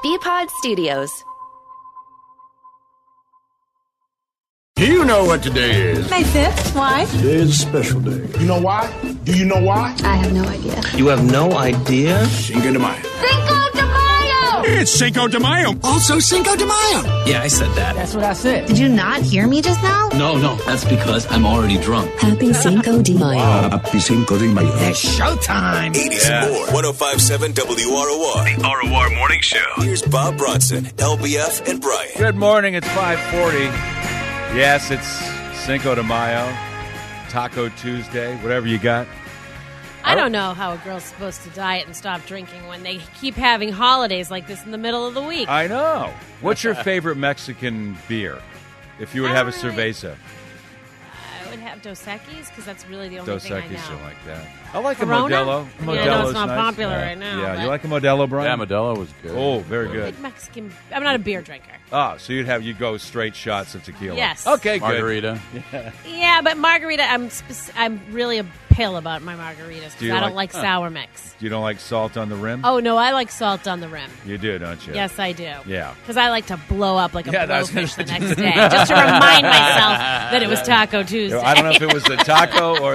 BPod Studios. Do you know what today is? May 5th. Why? Today is a special day. You know why? Do you know why? I have no idea. You have no idea? Cinco de Mayo. Cinco de Mayo! It's Cinco de Mayo. Also Cinco de Mayo. Yeah, I said that. That's what I said. Did you not hear me just now? No. That's because I'm already drunk. Happy Cinco de Mayo. Happy Cinco de Mayo. It's showtime. 80s and more. 105.7 WROR. The ROR Morning Show. Here's Bob Bronson, LBF, and Brian. Good morning. It's 5:40. Yes, it's Cinco de Mayo, Taco Tuesday, whatever you got. I don't know how a girl's supposed to diet and stop drinking when they keep having holidays like this in the middle of the week. I know. What's your favorite Mexican beer? If you would have a cerveza. I would have Dos Equis because that's really the only Dos thing I Equis, know. something like that. I like Corona? a Modelo. Yeah, I know Modelo's it's not nice. popular right now, Yeah, but- you like a Modelo, Brian? Yeah, Modelo was good. Oh, very good. Like Mexican. I'm not a beer drinker. Oh, so you'd go straight shots of tequila. Yes. Okay, good. Margarita. Yeah, but margarita, I'm really a pill about my margaritas Do because you I don't like- like sour mix. You don't like salt on the rim? Oh, no, I like salt on the rim. You do, don't you? Yes, I do. Yeah. Because I like to blow up like a Yeah, that's blowfish the gonna- next day, just to remind myself that it was Taco Tuesday. I don't know if it was the taco or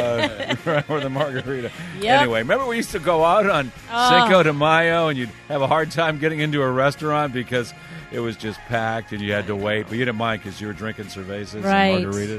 the margarita. Yep. Anyway, remember we used to go out on Cinco de Mayo and you'd have a hard time getting into a restaurant because it was just packed and you had to wait, but you didn't mind because you were drinking cervezas Right. and margaritas.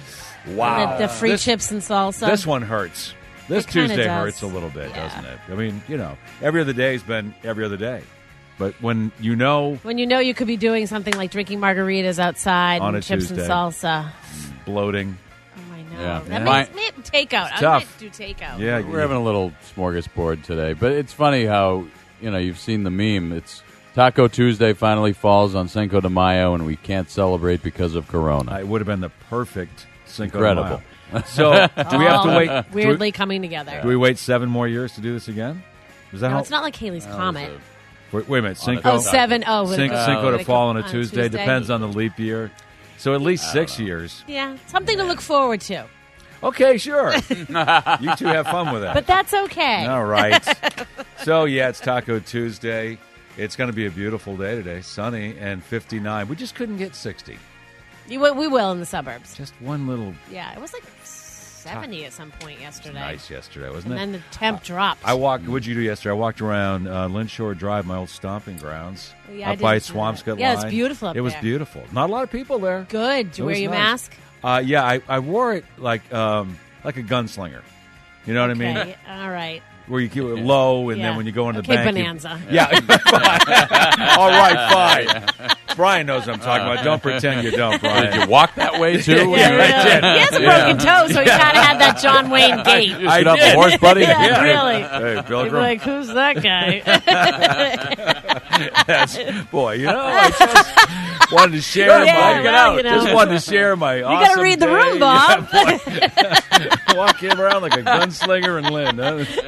Wow. The free chips and salsa. This one hurts. This It kinda Tuesday does. hurts a little bit, Yeah. doesn't it? I mean, every other day's been every other day. But when you know When you know you could be doing something like drinking margaritas outside On and a chips Tuesday. and salsa. bloating, Oh, I know. Yeah. That Yeah. means maybe takeout. I tough. might do takeout. yeah, We're having a little smorgasbord today, but it's funny how, you've seen the meme. It's Taco Tuesday finally falls on Cinco de Mayo, and we can't celebrate because of Corona. it would have been the perfect Cinco Incredible. de Mayo. So, do we have to All wait? weirdly coming together. Do we wait 7 more years to do this again? Is that No, how? it's not like Haley's Comet. Wait a minute, On a Cinco. Oh, 7. Oh, would it go- Cinco would to it fall go on a Tuesday Tuesday? depends on the leap year. So at least 6 years. Yeah, something to look forward to. Okay, sure. You two have fun with that. But that's okay. All right. So, yeah, it's Taco Tuesday. It's going to be a beautiful day today, sunny and 59. We just couldn't get 60. We will in the suburbs. Just one little Yeah, it was like 70 at some point yesterday. nice yesterday, wasn't And it? then the temp dropped. I walked. What'd you do yesterday? I walked around Linshore Drive, my old stomping grounds, Oh, yeah, I up by didn't see that. Swampscott Yeah, Line. it's beautiful up It was there. beautiful. Not a lot of people there. Good. Did you It wear was your nice. mask? Yeah, I wore it like a gunslinger. You know what I mean? Okay, all right. Where you keep it low, and Yeah. then when you go into Okay, the bank, Bonanza. Yeah, fine. All right, fine. Brian knows what I'm talking about. Don't pretend you don't, Brian. Did you walk that way, too? Yeah, really. He has a broken toe, so he kind of had that John Wayne gait. You shoot off a horse, buddy? Yeah, really. Hey, You're Pilgrim. like, who's that guy? Boy, I just wanted to share Yeah, well, you know. just wanted to share my You awesome got to read the day. room, Bob. Walking around like a gunslinger and Lynn.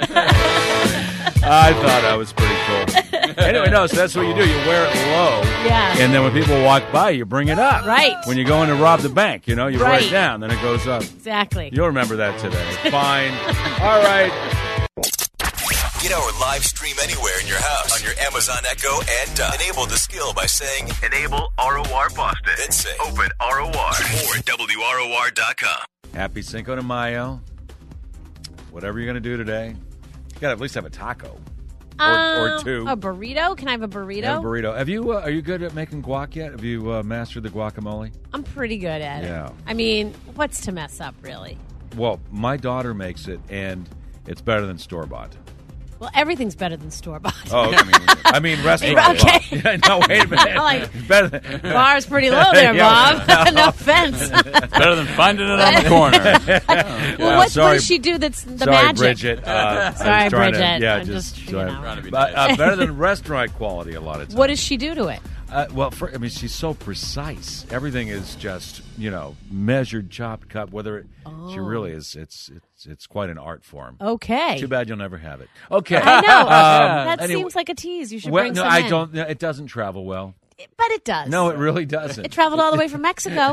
I thought I was pretty cool. Anyway, no, so that's what you do. You wear it low. Yeah. And then when people walk by, you bring it up. Right. When you go in to rob the bank, you write Right. it down, then it goes up. Exactly. You'll remember that today. Fine. All right. Get our live stream anywhere in your house on your Amazon Echo and enable the skill by saying Enable ROR Boston. Then say Open ROR or WROR.com. Happy Cinco de Mayo. Whatever you're going to do today, you got to at least have a taco. Or two. A burrito? Can I have a burrito? Have a burrito. Have you? Are you good at making guac yet? Have you mastered the guacamole? I'm pretty good at Yeah. it. I mean, what's to mess up, really? Well, my daughter makes it, and it's better than store-bought. Well, everything's better than store-bought. Oh, I mean restaurant. Okay. Yeah, no, wait a minute. Like- better than, Bar's pretty low there, Yeah. Bob. No offense. Better than finding it on the corner. Well, what does she do that's the sorry, magic? Bridget. Sorry, Bridget. Yeah, I'm just, sorry. Trying to be But, nice. better than restaurant quality a lot of times. What does she do to it? Well, she's so precise. Everything is just, measured, chopped, cut. She really is. It's quite an art form. Okay. Too bad you'll never have it. Okay. I know. That anyway- seems like a tease. You should Well, bring no, some I in. don't. It doesn't travel well. But it does. No, it really doesn't. It traveled all the way from Mexico.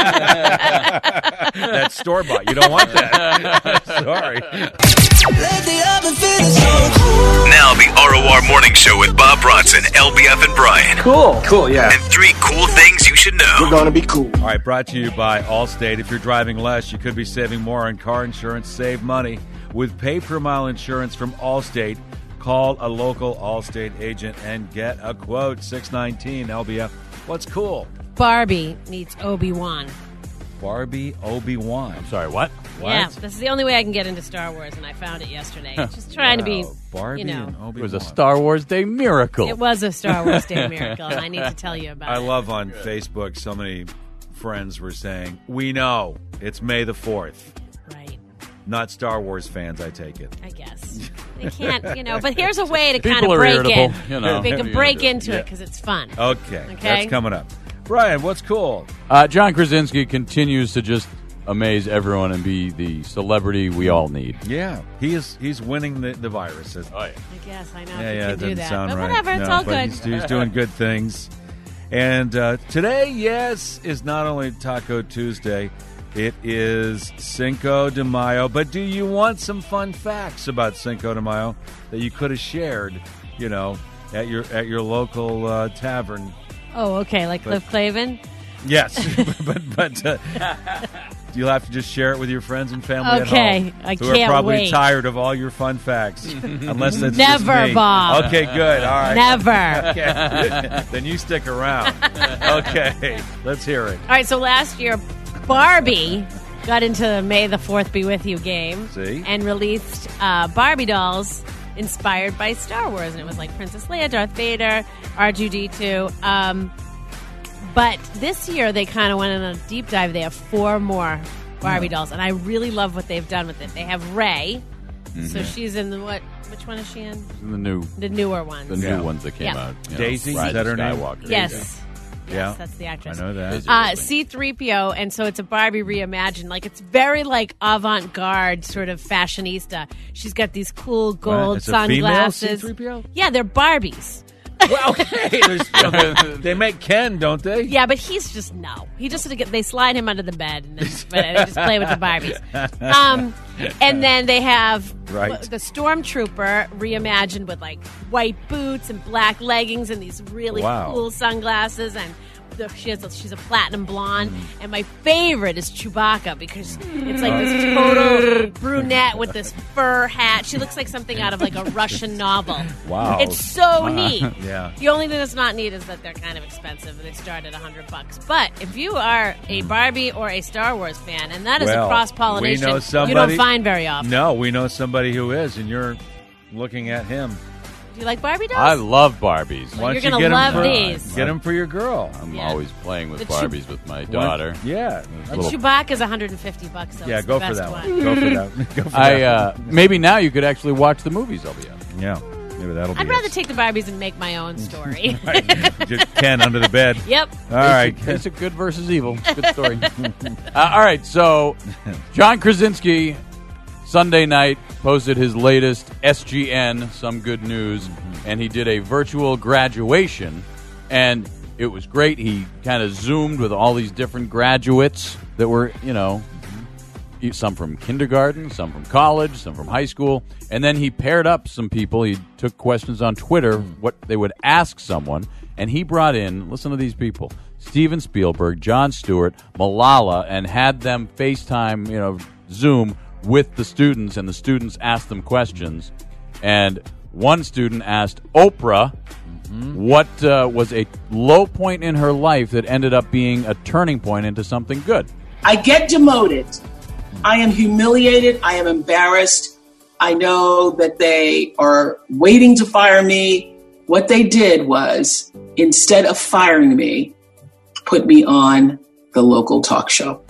That's store bought. You don't want that. Sorry. Now the ROR Morning Show with Bob Bronson, LBF Jeff and Brian. Cool, yeah. And 3 cool things you should know. We're gonna be cool. All right, brought to you by Allstate. If you're driving less, you could be saving more on car insurance. Save money with pay-per-mile insurance from Allstate. Call a local Allstate agent and get a quote. 619 LBF. What's cool? Barbie meets Obi-Wan. Barbie Obi-Wan. I'm sorry, what? Yeah, this is the only way I can get into Star Wars, and I found it yesterday. Just trying to be, Barbie you know. and Obi-Wan. It was a Star Wars Day miracle. It was a Star Wars Day miracle, and I need to tell you about it. I love on Facebook so many friends were saying, we know it's May the 4th. Right. Not Star Wars fans, I take it. I guess. They can't, you know, but here's a way to People kind of are break irritable, in. you know. We What are can you break gonna do? into it because it's fun. Okay, that's coming up. Brian, what's cool? John Krasinski continues to just amaze everyone and be the celebrity we all need. Yeah, he's winning the virus. Oh, yeah. I guess, I know. Yeah, if it you can do doesn't that. sound but right. whatever, it's No, all but good. He's doing good things. And today, yes, is not only Taco Tuesday, it is Cinco de Mayo. But do you want some fun facts about Cinco de Mayo that you could have shared, you know, at your local tavern? Oh, okay, like Cliff Clavin? Yes, but you'll have to just share it with your friends and family Okay, at home. I who can't are probably wait. tired of all your fun facts. Unless that's Never, just me. Bob. Okay, good. All right. Never. Okay. Then you stick around. Okay, let's hear it. All right, so last year, Barbie got into the May the 4th Be With You game. See? And released Barbie dolls inspired by Star Wars. And it was like Princess Leia, Darth Vader, R2-D2. But this year, they kind of went on a deep dive. They have 4 more Barbie dolls. And I really love what they've done with it. They have Rey. So she's in the what? Which one is she in? The newer ones. The new ones that came Yeah. out. You know, Daisy, Rise is that of her name? Skywalker. Yes. Yeah. Yes, that's the actress. I know that. C-3PO, and so it's a Barbie reimagined. Like, it's very, like, avant-garde sort of fashionista. She's got these cool gold It's a sunglasses. female C-3PO? Yeah, they're Barbies. Well, okay. They make Ken, don't they? Yeah, but he's just, no. He just, they slide him under the bed, and then, but they just play with the Barbies. And then they have Right. the Stormtrooper reimagined with, like, white boots and black leggings and these really Wow. cool sunglasses, and she's a platinum blonde, and my favorite is Chewbacca because it's like this total brunette with this fur hat. She looks like something out of like a Russian novel. Wow. It's so neat. Yeah. The only thing that's not neat is that they're kind of expensive. They start at $100. But if you are a Barbie or a Star Wars fan, and that is Well, a cross-pollination we know you somebody- don't find very often. No, we know somebody who is, and you're looking at him. Do you like Barbie dolls? I love Barbies. Why don't You're you gonna get 'em love for, these. Get them for your girl. I'm Yeah. always playing with The Chew- Barbies with my daughter. Yeah. And Chewbacca's $150. Though. Yeah, It's go the for best that one. one. Go for that. Go for that. Maybe now you could actually watch the movies, LBF. Yeah. Maybe that'll be I'd rather take the Barbies and make my own story. Just Ken under the bed. Yep. All right. Basic good versus evil. Good story. All right, so John Krasinski, Sunday night, posted his latest SGN, Some Good News, and he did a virtual graduation, and it was great. He kind of zoomed with all these different graduates that were, you know, some from kindergarten, some from college, some from high school, and then he paired up some people. He took questions on Twitter, what they would ask someone, and he brought in, listen to these people, Steven Spielberg, Jon Stewart, Malala, and had them FaceTime, you know, Zoom with the students, and the students asked them questions. And one student asked Oprah what was a low point in her life that ended up being a turning point into something good. I get demoted. I am humiliated. I am embarrassed. I know that they are waiting to fire me. What they did was, instead of firing me, put me on the local talk show.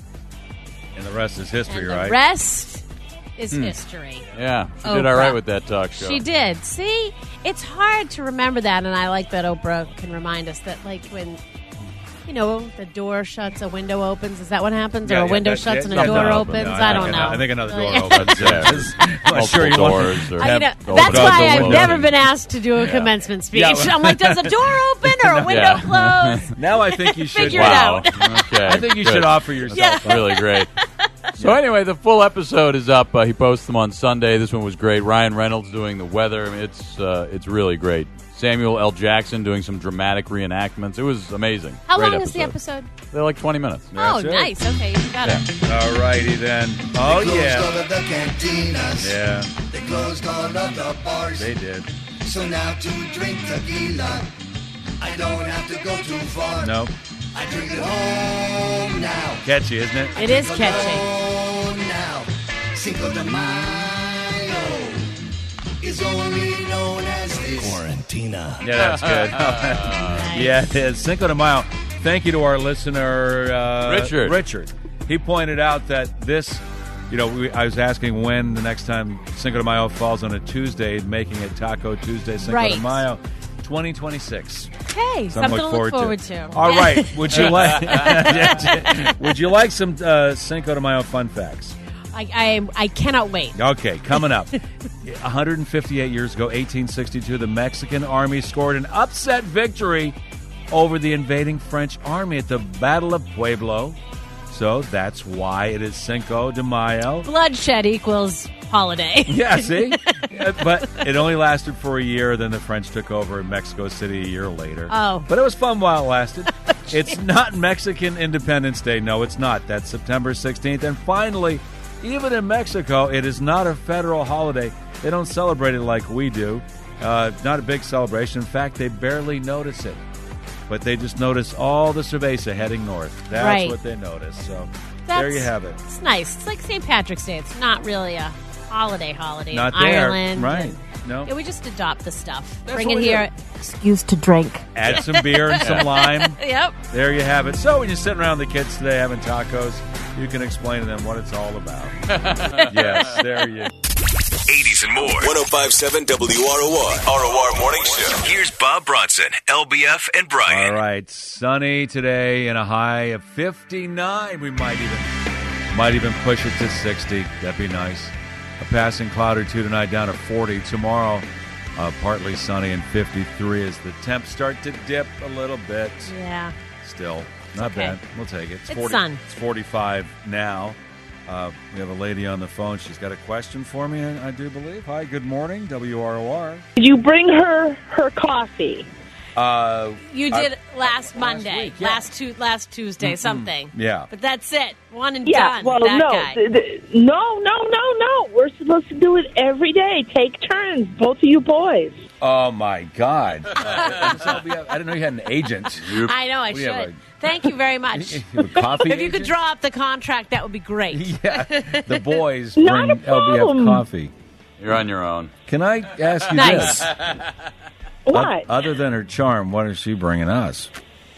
And the rest is history, And right? the rest is history. Yeah, she did all Oprah. right with that talk show. She did. See, it's hard to remember that, and I like that Oprah can remind us that, like, when, you know, the door shuts, a window opens. Is that what happens? Yeah, or a yeah, window that- shuts and a something door opens. opens? No, I don't know. I think another door Yeah. opens. Yeah. I'm not sure you want doors or I know, open that's doors why or I've windows. never been asked to do a commencement speech. Yeah. I'm like, does a door open or a window Yeah. close? Now I think you should. Figure it Wow. out. Okay. I think you Good. should offer yourself. Yeah. Really great. So anyway, the full episode is up. He posts them on Sunday. This one was great. Ryan Reynolds doing the weather. I mean, it's really great. Samuel L. Jackson doing some dramatic reenactments. It was amazing. How Great long is the episode? They're like 20 minutes. Oh, That's it. nice. Okay, you got it. All righty then. Oh, yeah. All of the cantinas. Yeah, They closed all of the bars. they did. So now to drink tequila, I don't have to go too far. Nope. I drink it home now. Catchy, isn't it? It is catchy. Alone now. Cinco de Mayo is only known as this. Quarantina. Yeah, that's good. Yeah, it is. Cinco de Mayo. Thank you to our listener, Richard. He pointed out that this, I was asking when the next time Cinco de Mayo falls on a Tuesday, making it Taco Tuesday, Cinco de Mayo, 2026. Hey, So I'm something to looking look forward to. to. All right. Would you like some Cinco de Mayo fun facts? I cannot wait. Okay, coming up. 158 years ago, 1862, the Mexican army scored an upset victory over the invading French army at the Battle of Pueblo. So that's why it is Cinco de Mayo. Bloodshed equals holiday. Yeah, see? But it only lasted for a year. Then the French took over in Mexico City a year later. Oh. But it was fun while it lasted. It's not Mexican Independence Day. No, it's not. That's September 16th. And finally, even in Mexico, it is not a federal holiday. They don't celebrate it like we do. Not a big celebration. In fact, they barely notice it. But they just notice all the cerveza heading north. That's what they notice. So there you have it. It's nice. It's like St. Patrick's Day. It's not really a holiday Not in there. Ireland. Right. No. Yeah, we just adopt the stuff. That's Bring what it we here. Excuse to drink. Add some beer and some lime. Yep. There you have it. So when you're sitting around the kids today having tacos, you can explain to them what it's all about. Yes, there you go. 80s and more. 105.7 WROR. ROR Morning Show. Here's Bob Bronson, LBF, and Brian. All right. Sunny today and a high of 59. We might even push it to 60. That'd be nice. A passing cloud or two tonight down to 40. Tomorrow, partly sunny and 53 as the temps start to dip a little bit. Yeah. Still, not bad. We'll take it. It's sun. It's 45 now. We have a lady on the phone. She's got a question for me, I do believe. Hi, good morning, WROR. Did you bring her coffee? You did last Monday, week, yeah. last Tuesday, something. Yeah. But that's it. One and Yeah, done. well, that no. guy. No. We're supposed to do it every day. Take turns, both of you boys. Oh, my God. I didn't know you had an agent. I know, I We have should. Thank you very much. You have a coffee If you could agent? draw up the contract, that would be great. Yeah, the boys Not bring a problem. LBF coffee. You're on your own. Can I ask you Nice. this? What? Other than her charm, what is she bringing us?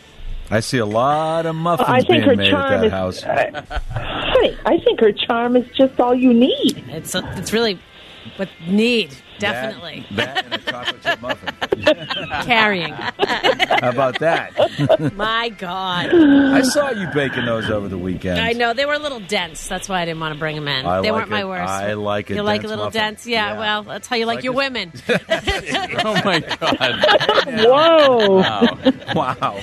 I see a lot of muffins I think her being made at charm that is, house. honey, I think her charm is just all you need. It's really what need, definitely. That and a chocolate chip muffin. Carrying. How about that? My God. I saw you baking those over the weekend. I know. They were a little dense. That's why I didn't want to bring them in. I they like weren't my it. worst. I like it. You like a dense little muffin. dense? Yeah, well, that's how you like your women. Oh, my God. Whoa. Wow. Wow.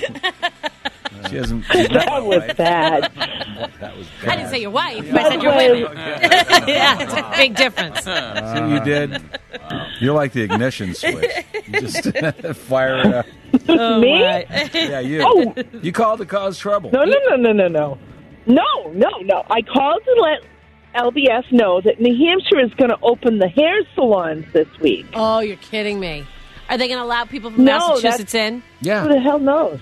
She hasn't. She's not That my was wife. bad. That was bad. I didn't say your wife. I said your women. Yeah, it's a big difference. See what you did? You're like the ignition switch. You just fire it up. Oh, Me? my. Yeah, you. Oh. You called to cause trouble. No. No. I called to let LBS know that New Hampshire is going to open the hair salons this week. Oh, you're kidding me. Are they going to allow people from No, Massachusetts in? Who Yeah. the hell knows?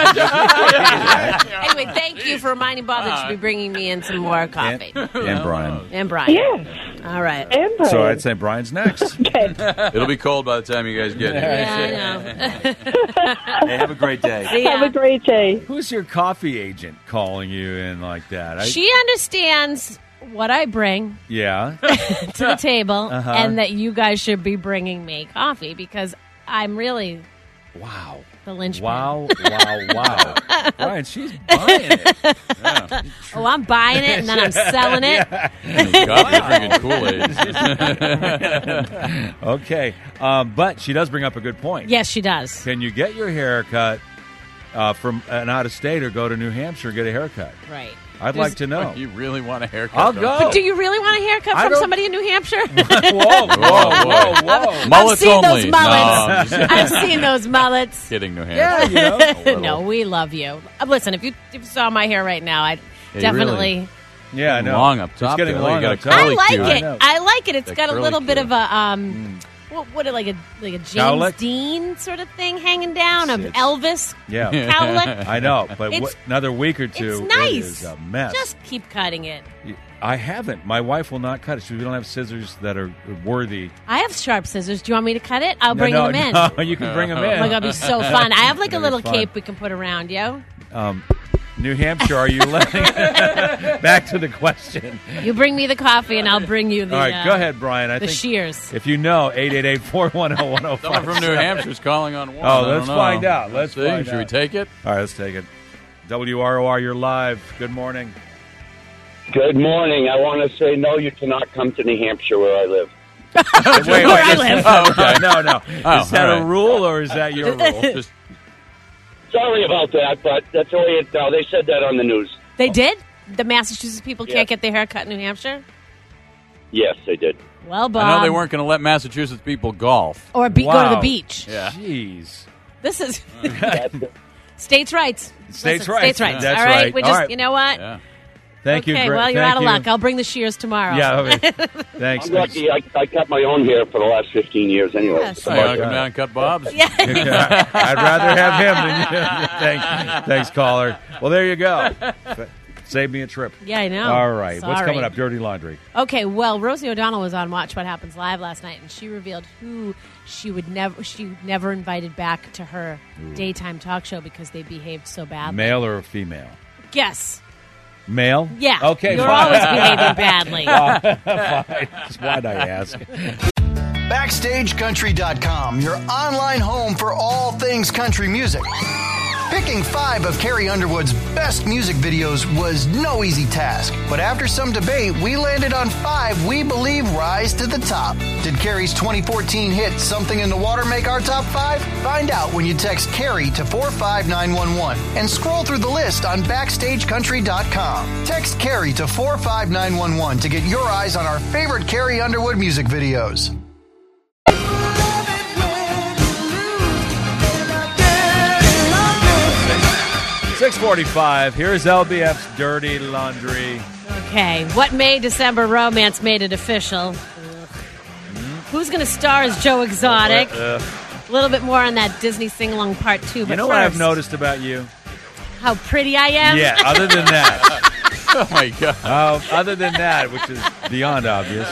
Anyway, thank you for reminding Bob that you should be bringing me in some more coffee. And Brian. And Brian. Yes. All right. And Brian. So I'd say Brian's next. Okay. It'll be cold by the time you guys get here. Yeah, I know. Hey, have a great day. See ya. Have a great day. Who's your coffee agent calling you in like that? She understands what I bring Yeah. to the table Uh-huh. and that you guys should be bringing me coffee because I'm really Wow. the linchpin. Wow. Brian, she's buying it. Yeah. Oh, I'm buying it and then I'm selling it. God, you're drinking Kool-Aid. Okay. But she does bring up a good point. Yes, she does. Can you get your hair cut from an out of state or go to New Hampshire and get a haircut? Right. I'd like to know. You really want a haircut? I'll don't go. you? But do you really want a haircut I from don't- somebody in New Hampshire? Whoa. Mullets I've seen only. those mullets. No, I'm just I've seen those mullets. kidding, New Yeah, Hampshire. you know. A little. No, we love you. Listen, if you saw my hair right now, I'd you definitely. really- Yeah, I know. Long up It's top getting there. long You up got a top. I curly like cue. it. know. I like it. It's That got a curly little bit cue. of a what like a James Cowlick? Dean sort of thing hanging down of It's- Elvis Yeah. cowlick. I know, but It's- another week or two, it's nice. it is a mess. Just keep cutting it. I haven't. My wife will not cut it. We don't have scissors that are worthy. I have sharp scissors. Do you want me to cut it? I'll bring no, them in. No, you can bring them in. Oh my god, it'd be so fun. I have like a It'll be little fun. cape we can put around you. New Hampshire, are you letting... Back to the question. You bring me the coffee and I'll bring you the All right, go ahead, Brian. I the think shears. if you know, 888-410-1057. Someone from New Hampshire's calling on one. Oh, I let's don't know. find out. Let's see. find Should out. we take it? All right, let's take it. WROR, you're live. Good morning. Good morning. I want to say no, you cannot come to New Hampshire where I live. Wait, Where I live. Oh, okay. No. Oh, Is that all a right. rule or is that your rule? Just Sorry about that, but that's the way it. They said that on the news. They did? The Massachusetts people Yeah. can't get their hair cut in New Hampshire? Yes, they did. Well, Bob. I know they weren't going to let Massachusetts people golf. Or go to the Wow. beach. Yeah. Jeez. This is That's it. states' rights. States' Listen, rights. States' rights. That's all right. right. We All just, right. you know what? Yeah. Thank you, Okay, Greg. well, you're Thank out of you. luck. I'll bring the shears tomorrow. Yeah, okay. Thanks. I'm lucky. I cut my own hair for the last 15 years anyway. Yes. So you want to come down and cut Bob's? Yeah. I'd rather have him than you. Thanks, caller. Well, there you go. Save me a trip. Yeah, I know. All right. What's Sorry. coming up? Dirty Laundry. Okay, well, Rosie O'Donnell was on Watch What Happens Live last night, and she revealed who she never invited back to her daytime talk show because they behaved so badly. Male or female? Guess. Male? Yeah. Okay. You're fine. always behaving badly. Fine. Just why'd I ask? BackstageCountry.com, your online home for all things country music. Picking 5 of Carrie Underwood's best music videos was no easy task, but after some debate, we landed on 5 we believe rise to the top. Did Carrie's 2014 hit Something in the Water make our top 5? Find out when you text Carrie to 45911 and scroll through the list on BackstageCountry.com. Text Carrie to 45911 to get your eyes on our favorite Carrie Underwood music videos. 6:45. Here's LBF's Dirty Laundry. Okay, what May December romance made it official? Who's going to star as Joe Exotic? A little bit more on that Disney Sing-Along Part 2. But You know first, what I've noticed about you? how pretty I am? Yeah, other than that. Oh, my God. Other than that, which is beyond obvious.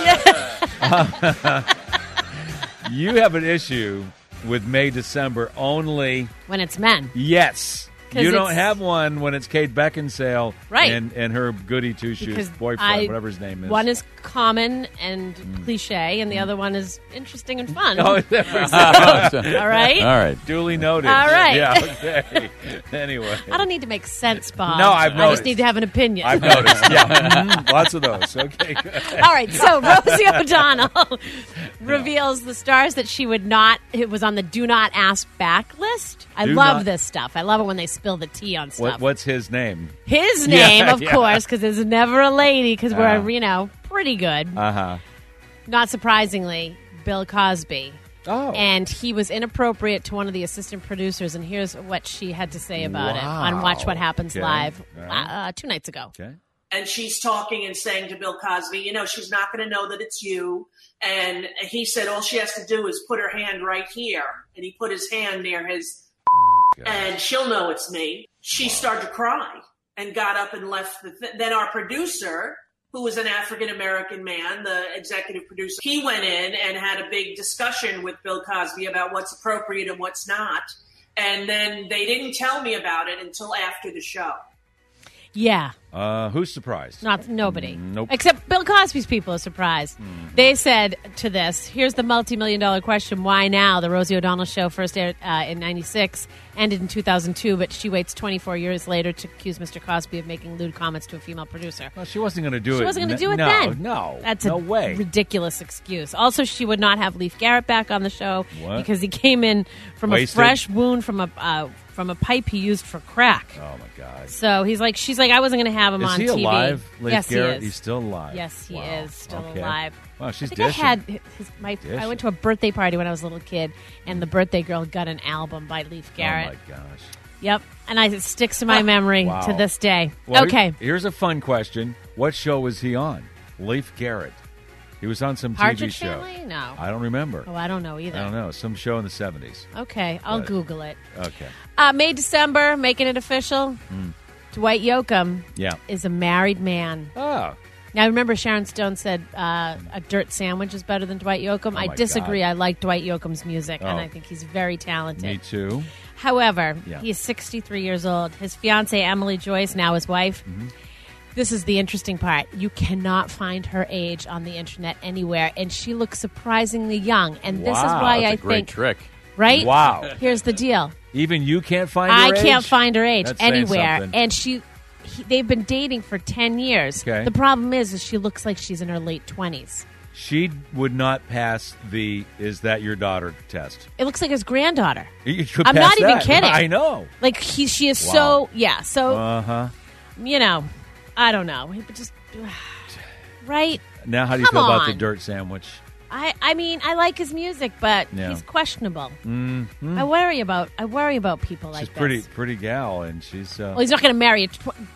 You have an issue with May, December only. When it's men. Yes. 'Cause You don't it's- have one when it's Kate Beckinsale Right. and her goody two-shoes Because boyfriend, whatever his name is. One is common and cliche, and the other one is interesting and fun. Oh, All right? All right. Duly noted. All right. Yeah, okay. Anyway. I don't need to make sense, Bob. No, I've I noticed. just need to have an opinion. I've noticed. Yeah. Lots of those. Okay, good. All right, so Rosie O'Donnell reveals the stars that she would not, it was on the do not ask back list. I Do love not- this stuff. I love it when they spill the tea on stuff. What's his name? His name, Yeah, of yeah. course, because there's never a lady, because we're, Uh-huh. pretty good. Uh-huh. Not surprisingly, Bill Cosby. Oh. And he was inappropriate to one of the assistant producers, and here's what she had to say about it Wow. on Watch What Happens Okay. Live All right. 2 nights ago. Okay. And she's talking and saying to Bill Cosby, you know, she's not going to know that it's you. And he said all she has to do is put her hand right here. And he put his hand near his, and she'll know it's me. She started to cry and got up and left. Then our producer, who was an African-American man, the executive producer, he went in and had a big discussion with Bill Cosby about what's appropriate and what's not. And then they didn't tell me about it until after the show. Yeah. Who's surprised? Nobody. Nope. Except Bill Cosby's people are surprised. They said to this, here's the multi-million-dollar question, why now? The Rosie O'Donnell show first aired in 96, ended in 2002, but she waits 24 years later to accuse Mr. Cosby of making lewd comments to a female producer. Well, she wasn't going to do it. She wasn't going to do it no, then. No, That's no a way. ridiculous excuse. Also, she would not have Leif Garrett back on the show What? because he came in from Wasted? a fresh wound from a pipe he used for crack. Oh my God. So she's like, I wasn't going to have him is on he TV. alive, Leif yes, Garrett? he is. He's still alive. Yes, he Wow. is still Okay. alive. Wow, she's I think dishing. I had I went to a birthday party when I was a little kid, and the birthday girl got an album by Leif Garrett. Oh, my gosh. Yep, and it sticks in my memory Wow. to this day. Well, okay. Here's a fun question. What show was he on? Leif Garrett. He was on some Partridge TV show. Family? No. I don't remember. Oh, I don't know either. I don't know. Some show in the 70s. Okay, I'll But- Google it. Okay. May, December, making it official. Dwight Yoakam Yeah. is a married man. Oh. Now, remember Sharon Stone said a dirt sandwich is better than Dwight Yoakam? I my disagree. God. I like Dwight Yoakam's music, and Oh. I think he's very talented. Me too. However, Yeah. he is 63 years old. His fiancée, Emily Joyce, now his wife. Mm-hmm. This is the interesting part. You cannot find her age on the internet anywhere, and she looks surprisingly young. And this is Wow, why That's I a great think, trick. right? Wow. Here's the deal. Even you can't find her I age? can't find her age That's saying anywhere, something. and they've been dating for 10 years. Okay. The problem is she looks like she's in her late 20s. She would not pass the "Is that your daughter?" test. It looks like his granddaughter. You could I'm pass not even that. kidding. I know. Like she is Wow. so so Uh-huh. you know, I don't know. But just right? Now, how do you Come feel about the on. dirt sandwich? I mean, I like his music, but Yeah. he's questionable. Mm-hmm. I worry about people like She's this. pretty gal, and she's. Well, he's not going to marry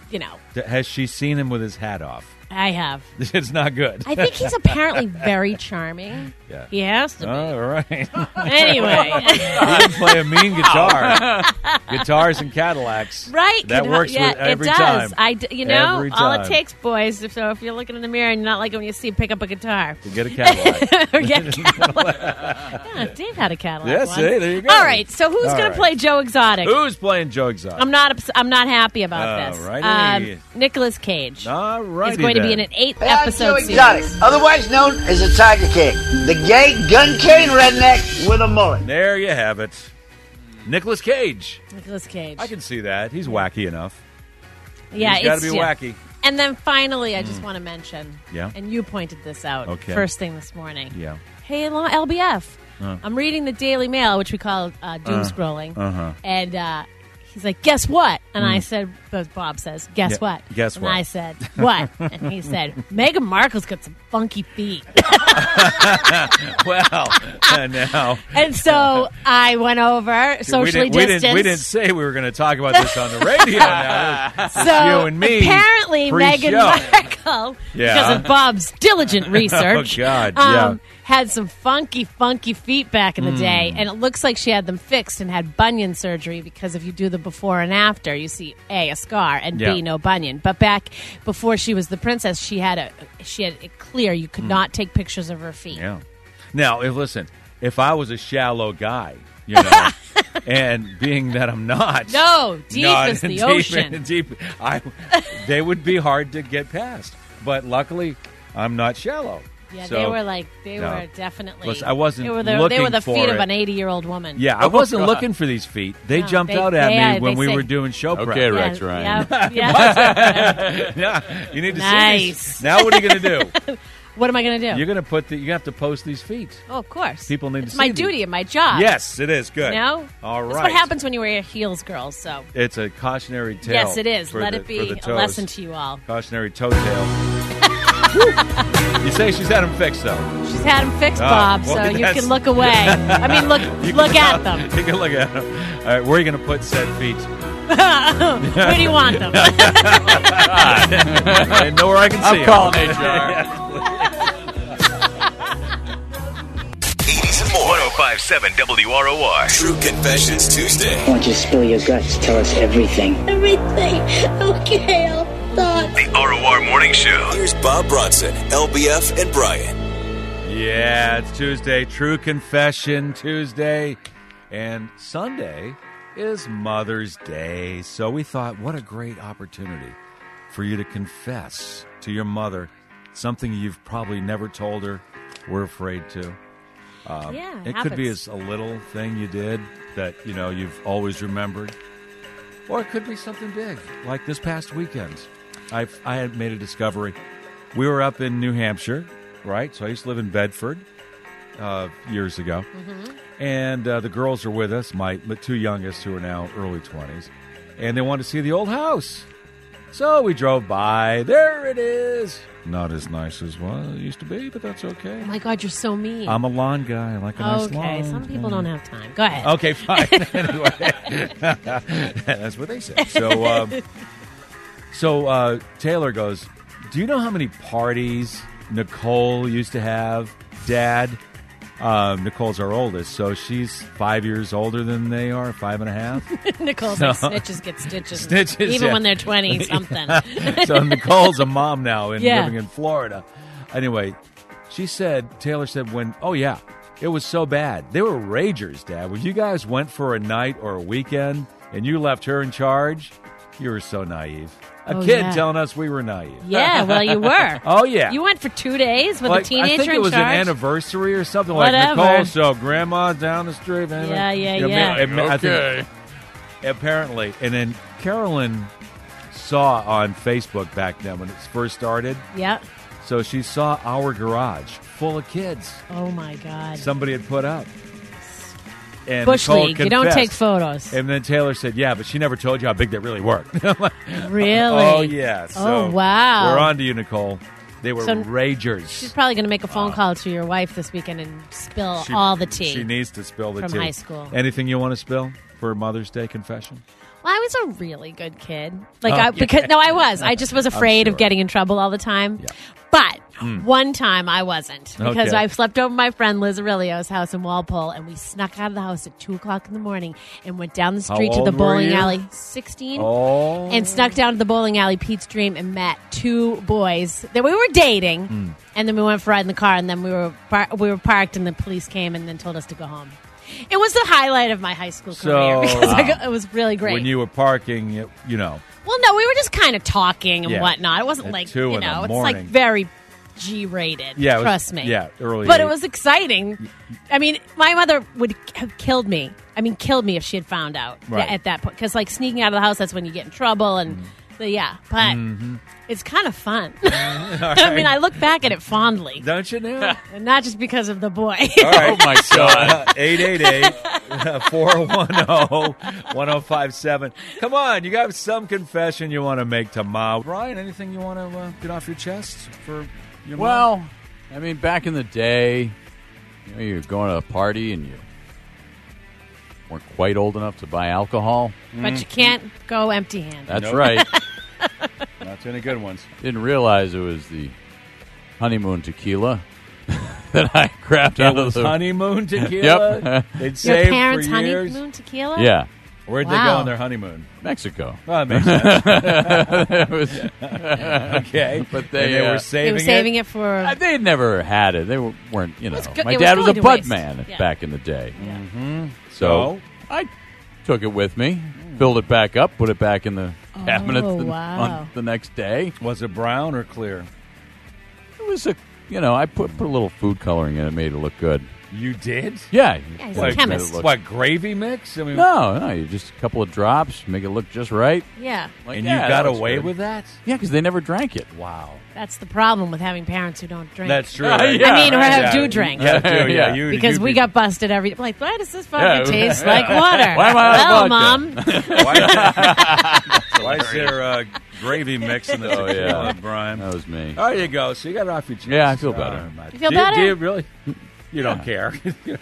a Has she seen him with his hat off? I have. It's not good. I think he's apparently very charming. Yeah. He has to be. All right. Anyway. He can play a mean guitar. Guitars and Cadillacs. Right. That works yeah, with every it does. time. You know, Every all it time. takes, boys, so if you're looking in the mirror and you're not liking what you see, pick up a guitar. To get a Cadillac. Or get a Cadillac. Yeah, Dave had a Cadillac Yeah, once. see, there you go. All right, so who's All going right. to play Joe Exotic? Who's playing Joe Exotic? I'm not happy about this. Alrighty. Nicolas Cage. All right. He's going to be in an 8-episode Joe series. Exotic, otherwise known as the Tiger King, the gay gun-carrying redneck with a mullet. There you have it. Nicolas Cage. Nicolas Cage. I can see that. He's wacky enough. Yeah, He's got to it's be yeah. wacky. And then finally, I just want to mention, Yeah. and you pointed this out Okay. first thing this morning. Yeah. Hey, LBF. Uh. I'm reading the Daily Mail, which we call doom scrolling. Uh-huh. And he's like, guess what? And I said, Bob says, guess Yeah, what? guess and what? I said, what? And he said, Meghan Markle's got some funky feet. Well, now. And so I went over, socially distanced. We didn't say we were going to talk about this on the radio now. It's So you and me. apparently, pre-show. Meghan Markle, Yeah. because of Bob's diligent research, Oh, God, yeah. had some funky feet back in the day, Hmm. and it looks like she had them fixed and had bunion surgery because if you do the before and after, you see A, a scar, and Yeah. B, no bunion. But back before she was the princess, she had it clear. You could not take pictures of her feet. Hmm. Yeah. Now, if I was a shallow guy, you know, and being that I'm not. No, deep not is the deep- ocean. They would be hard to get past. But luckily, I'm not shallow. Yeah, So, they were no. definitely. Listen, I wasn't They were the looking feet for of it. an 80-year-old woman. Yeah, I wasn't looking for these feet. They No, jumped they- out at they- me when they we say- were doing show prep. Okay, Rex Ryan. Yeah. Yeah, you need to see Nice. these. Now what are you going to do? What am I going to do? You're going to you have to post these feet. Oh, of course. People need it's to my see these. duty and my job. Yes, it is. Good. You know? All That's right. what happens when you wear heels, girls. So It's a cautionary tale. yes, it is. for Let the- it for be the a toes. lesson to you all. Cautionary toe tale. You say she's had them fixed, though. She's had them fixed, Oh, Bob, well, so you that's- can look away. I mean, You look can- at them. You can look at them. All right, where are you going to put said feet? Where do you want them? I know where I can see I'm calling them. HR. 80s and more. 1057 WROR. True Confessions Tuesday. I want you to spill your guts. Tell us everything. Everything. Okay, I'll talk. The ROR Morning Show. Here's Bob Bronson, LBF, and Brian. Yeah, it's Tuesday. True Confession Tuesday. And Sunday is Mother's Day. So we thought, what a great opportunity for you to confess to your mother something you've probably never told her, we're afraid to. Yeah, it could be a little thing you did that, you know, you've always remembered. Or it could be something big, like this past weekend. I had made a discovery. We were up in New Hampshire, right? So I used to live in Bedford years ago. Mm-hmm. And the girls are with us, my two youngest, who are now early 20s. And they wanted to see the old house. So we drove by. There it is. Not as nice as what it used to be, but that's okay. Oh, my God, you're so mean. I'm a lawn guy. I like a nice lawn. Okay, some people don't have time. Go ahead. Okay, fine. Anyway, that's what they say. So Taylor goes, do you know how many parties Nicole used to have? Dad, Nicole's our oldest, so she's 5 years older than they are, 5.5. Nicole's like snitches get stitches. Stitches, even yeah. when they're 20-something. So Nicole's a mom now and Yeah. living in Florida. Anyway, Taylor said, it was so bad. They were ragers, Dad. When you guys went for a night or a weekend and you left her in charge, you were so naive. A kid telling us we were naive. Yeah, well, you were. Oh, yeah. You went for 2 days with a teenager in charge? I think it was an anniversary or something. Whatever. Like, Nicole, so Grandma down the street. Okay. Apparently. And then Carolyn saw on Facebook back then when it first started. Yep. So she saw our garage full of kids. Oh, my God. Somebody had put up. And Bush Nicole League. You don't confessed. take photos. And then Taylor said, yeah, but she never told you how big that really worked. Really? Oh, yeah. So oh, wow. We're on to you, Nicole. They were ragers. She's probably going to make a phone call to your wife this weekend and spill all the tea. She needs to spill the tea. From high school. Anything you want to spill for Mother's Day confession? Well, I was a really good kid. I was. I just was afraid of getting in trouble all the time. Yeah. But one time I wasn't because Okay. I slept over my friend Liz Aurelio's house in Walpole, and we snuck out of the house at 2:00 in the morning and went down the street to old the were bowling you? alley. 16. Oh. And snuck down to the bowling alley, Pete's Dream, and met 2 boys that we were dating. And then we went for a ride in the car, and then we were parked, and the police came and then told us to go home. It was the highlight of my high school career because it was really great. When you were parking, you know. Well, no, we were just kind of talking and Yeah. whatnot. It wasn't At like, 2 in the it's like morning. very G-rated. Yeah, it was- trust me. yeah, early But it 80s. was exciting. I mean, my mother would have killed me. Killed me if she had found out Right. at that point. Because, like, sneaking out of the house, that's when you get in trouble. And, but it's kind of fun. I mean, I look back at it fondly. Don't you know? And not just because of the boy. All right. Oh, my God. 888-410-1057. Come on, you got some confession you want to make to Mom. Brian, anything you want to get off your chest for your mom? Well, I mean, back in the day, you're going to a party and you weren't quite old enough to buy alcohol. But you can't go empty-handed. That's Nope. right. Not too many good ones. Didn't realize it was the honeymoon tequila that I grabbed out It of was the honeymoon tequila? Yep. They'd Your saved parents' for years. honeymoon tequila? Yeah. Where'd they Wow. go on their honeymoon? Mexico. Oh, that makes sense. It was- Okay. But they, And they were uh, saving, They were saving it for... they had never had it. They weren't, you know. was go- My it was dad was a going to bud waste. man Yeah. back in the day. Mm-hmm. So I took it with me, filled it back up, put it back in the cabinet wow. on the next day. Was it brown or clear? It was I put a little food coloring in it, made it look good. You did? Yeah. Yeah, he's a Like, chemist. What, gravy mix? I mean, No, you just a couple of drops, make it look just right. Yeah. Like, and yeah, you got that looks away good. with that? Yeah, because they never drank it. Wow. That's the problem with having parents who don't drink. That's true. Yeah, right? I mean, or have Yeah. do drink. Yeah, do, yeah. Yeah. You- Because you'd we be- got busted every... Like, why does this fucking Yeah. taste like water? Why am I out of Well, vodka? Mom. Why is there a gravy mix in the Oh, tequila, yeah. Brian? That was me. There you go. So you got it off your chest. Yeah, I feel better. You feel do better? Do you really? You don't care.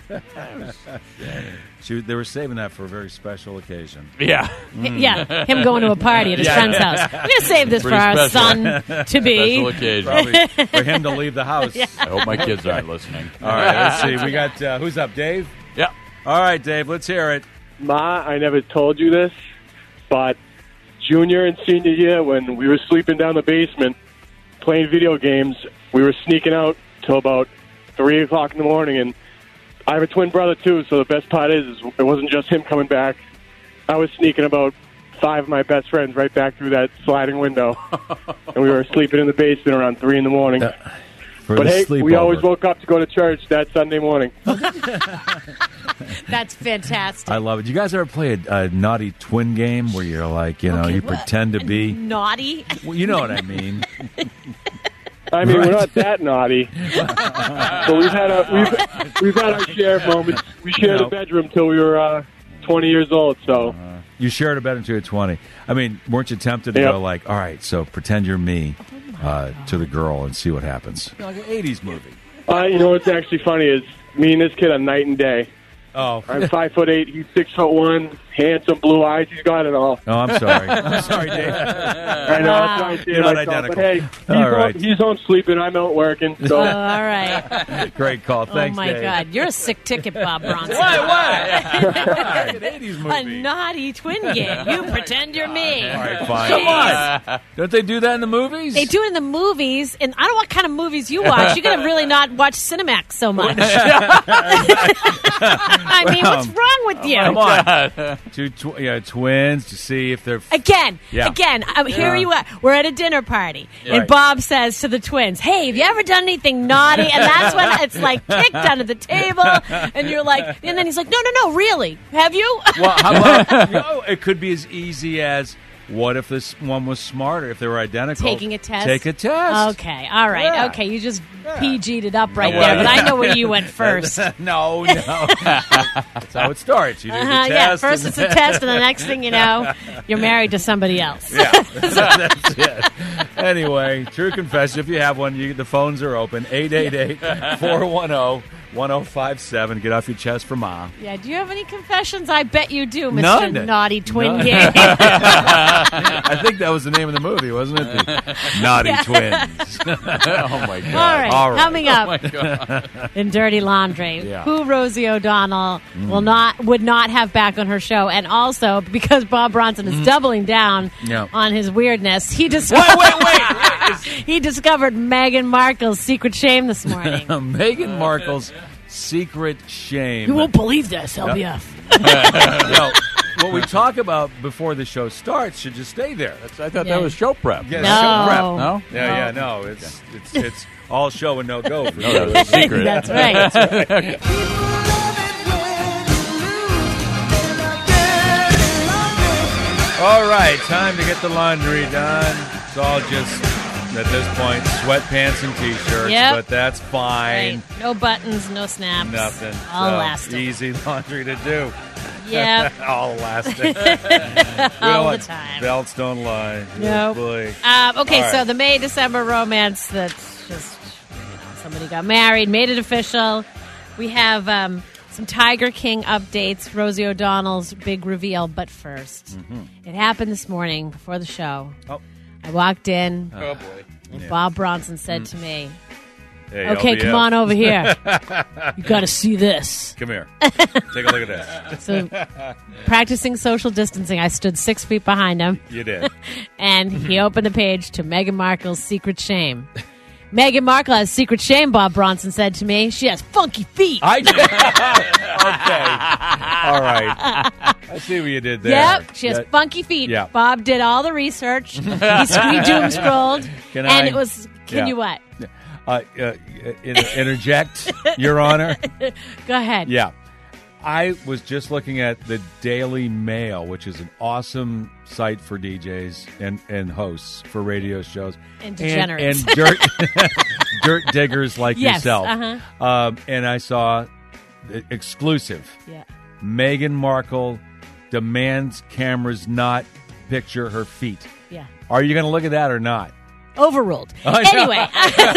They were saving that for a very special occasion. Yeah. Yeah, him going to a party at his friend's house. We're going to save this Pretty for our special. son to be. Special occasion. Probably for him to leave the house. I hope my kids aren't listening. All right, let's see. We got, who's up, Dave? Yeah. All right, Dave, let's hear it. Ma, I never told you this, but junior and senior year, when we were sleeping down the basement playing video games, we were sneaking out till about 3 o'clock in the morning, and I have a twin brother, too, so the best part is it wasn't just him coming back. I was sneaking about 5 of my best friends right back through that sliding window, and we were sleeping in the basement around 3 in the morning. But hey, we always woke up to go to church that Sunday morning. That's fantastic. I love it. You guys ever play a naughty twin game where you're like, you pretend to be... Naughty? Well, you know what I mean. I mean, Right. we're not that naughty, but we've had our share of moments. We shared a bedroom till we were 20 years old, so You shared a bed until you're 20. I mean, weren't you tempted to go like, all right, so pretend you're me to the girl and see what happens? Like an 80s movie. You know what's actually funny is me and this kid are night and day. Oh. I'm 5'8", he's 6'1", handsome, blue eyes. He's got it all. Oh, I'm sorry. I'm sorry, Dave. I know. I'm trying to say You're not myself, identical. but hey, he's home sleeping. I'm out working. So. All right. Great call. Thanks, Oh, my Dave. God. You're a sick ticket, Bob Bronson. What? An 80s movie. A naughty twin game. You pretend you're me. All right, fine. Come on. Don't they do that in the movies? They do it in the movies, and I don't know what kind of movies you watch. You're going to really not watch Cinemax so much. I mean, what's wrong with you? Come on. Two twins to see if they're... Again, Yeah. here you are. We're at a dinner party, and Right. Bob says to the twins, "Hey, have you ever done anything naughty?" And that's when it's like kicked under the table, and you're like, and then he's like, "No, really? Have you?" Well, how about, it could be as easy as, what if this one was smarter, if they were identical? Taking a test? Take a test. Okay, all right. Yeah. Okay, you just PG'd it up right No, there, well, but I know where you went first. No. That's how it starts. You do the test. Yeah, first and it's a test, and the next thing you know, you're married to somebody else. Yeah, that's it. Anyway, true confession. If you have one, the phones are open. 888-410-1057. Get off your chest for Ma. Yeah, do you have any confessions? I bet you do, Mr. None. Naughty Twin None. Game. I think that was the name of the movie, wasn't it? The Naughty Twins. Oh, my God. All right. Coming up Oh, my God. in Dirty Laundry, Yeah. who Rosie O'Donnell would not have back on her show, and also because Bob Bronson is doubling down Yeah. on his weirdness, he discovered he discovered Meghan Markle's secret shame this morning. Meghan Markle's secret shame. You won't believe this, LBF. No, what we talk about before the show starts should just stay there. I thought that was show prep. Yeah, No. show prep. No? No. It's all show and no go. For No, that was a secret. That's right. Okay. All right, time to get the laundry done. It's all just, at this point, sweatpants and T-shirts, Yep. but that's fine. Right. No buttons, no snaps. Nothing. All So, elastic. Easy laundry to do. Yep. All elastic. All the time. Belts don't lie. Nope. Oh, boy. Okay, All right. so the May-December romance that's just, somebody got married, made it official. We have some Tiger King updates, Rosie O'Donnell's big reveal, but first, it happened this morning before the show. Oh. I walked in, Oh, boy. and Bob Bronson said to me, Hey, "Okay, LBF. come on over here. You got to see this." Come here. Take a look at this. So, practicing social distancing, I stood 6 feet behind him. You did. And he opened a page to Meghan Markle's secret shame. Meghan Markle has secret shame, Bob Bronson said to me. She has funky feet. I did. Okay. All right. I see what you did there. Yep, she has That- funky feet. Yeah. Bob did all the research. He doom scrolled. Can and I- it was, can Yeah. you what? Interject, Your Honor. Go ahead. Yeah. I was just looking at the Daily Mail, which is an awesome site for DJs and hosts for radio shows. And degenerates. And dirt diggers like Yes, yourself. uh-huh. And I saw exclusive. Yeah. Meghan Markle demands cameras not picture her feet. Yeah. Are you going to look at that or not? Overruled. I know. Anyway.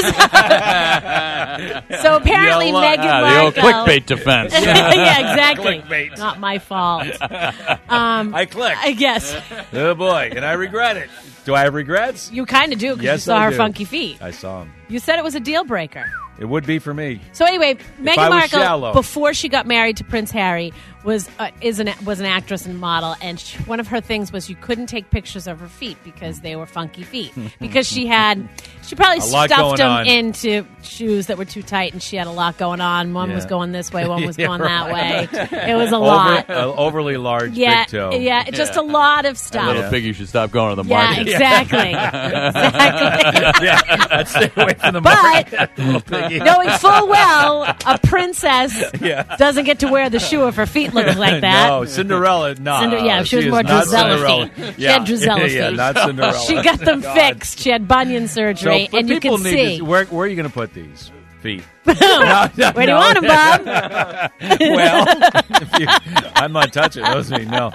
So apparently You love- Meghan the old Markle. clickbait defense. Yeah, exactly. Clickbait. Not my fault. I clicked. I guess. Oh, boy. And I regret it. Do I have regrets? You kind of do because Yes, you saw I her do. funky feet. I saw them. You said it was a deal breaker. It would be for me. So anyway, I Meghan was Markle, shallow. before she got married to Prince Harry, was an actress and model, and one of her things was you couldn't take pictures of her feet because they were funky feet. Because she probably A lot stuffed going them on. into shoes that were too tight, and she had a lot going on. One was Yeah. going this way, one was Yeah, going right. that way. It was a lot. Overly large Yeah, big toe. yeah, just a lot of stuff. Little piggy should stop going to the Yeah, market. exactly. Exactly. Yeah, I'd stay away from the But market. Little piggy. knowing full well a princess Yeah. doesn't get to wear the shoe if her feet look like that. No, Cinderella, no. Yeah, she was is more not Drizella Cinderella. feet. She Yeah. had Drizella feet. Yeah, not Cinderella. She got them God. fixed. She had bunion surgery, So, but and you people can need see. to, where are you going to put these? feet. Where do you want them, Bob? Well, I'm not touching those feet, no.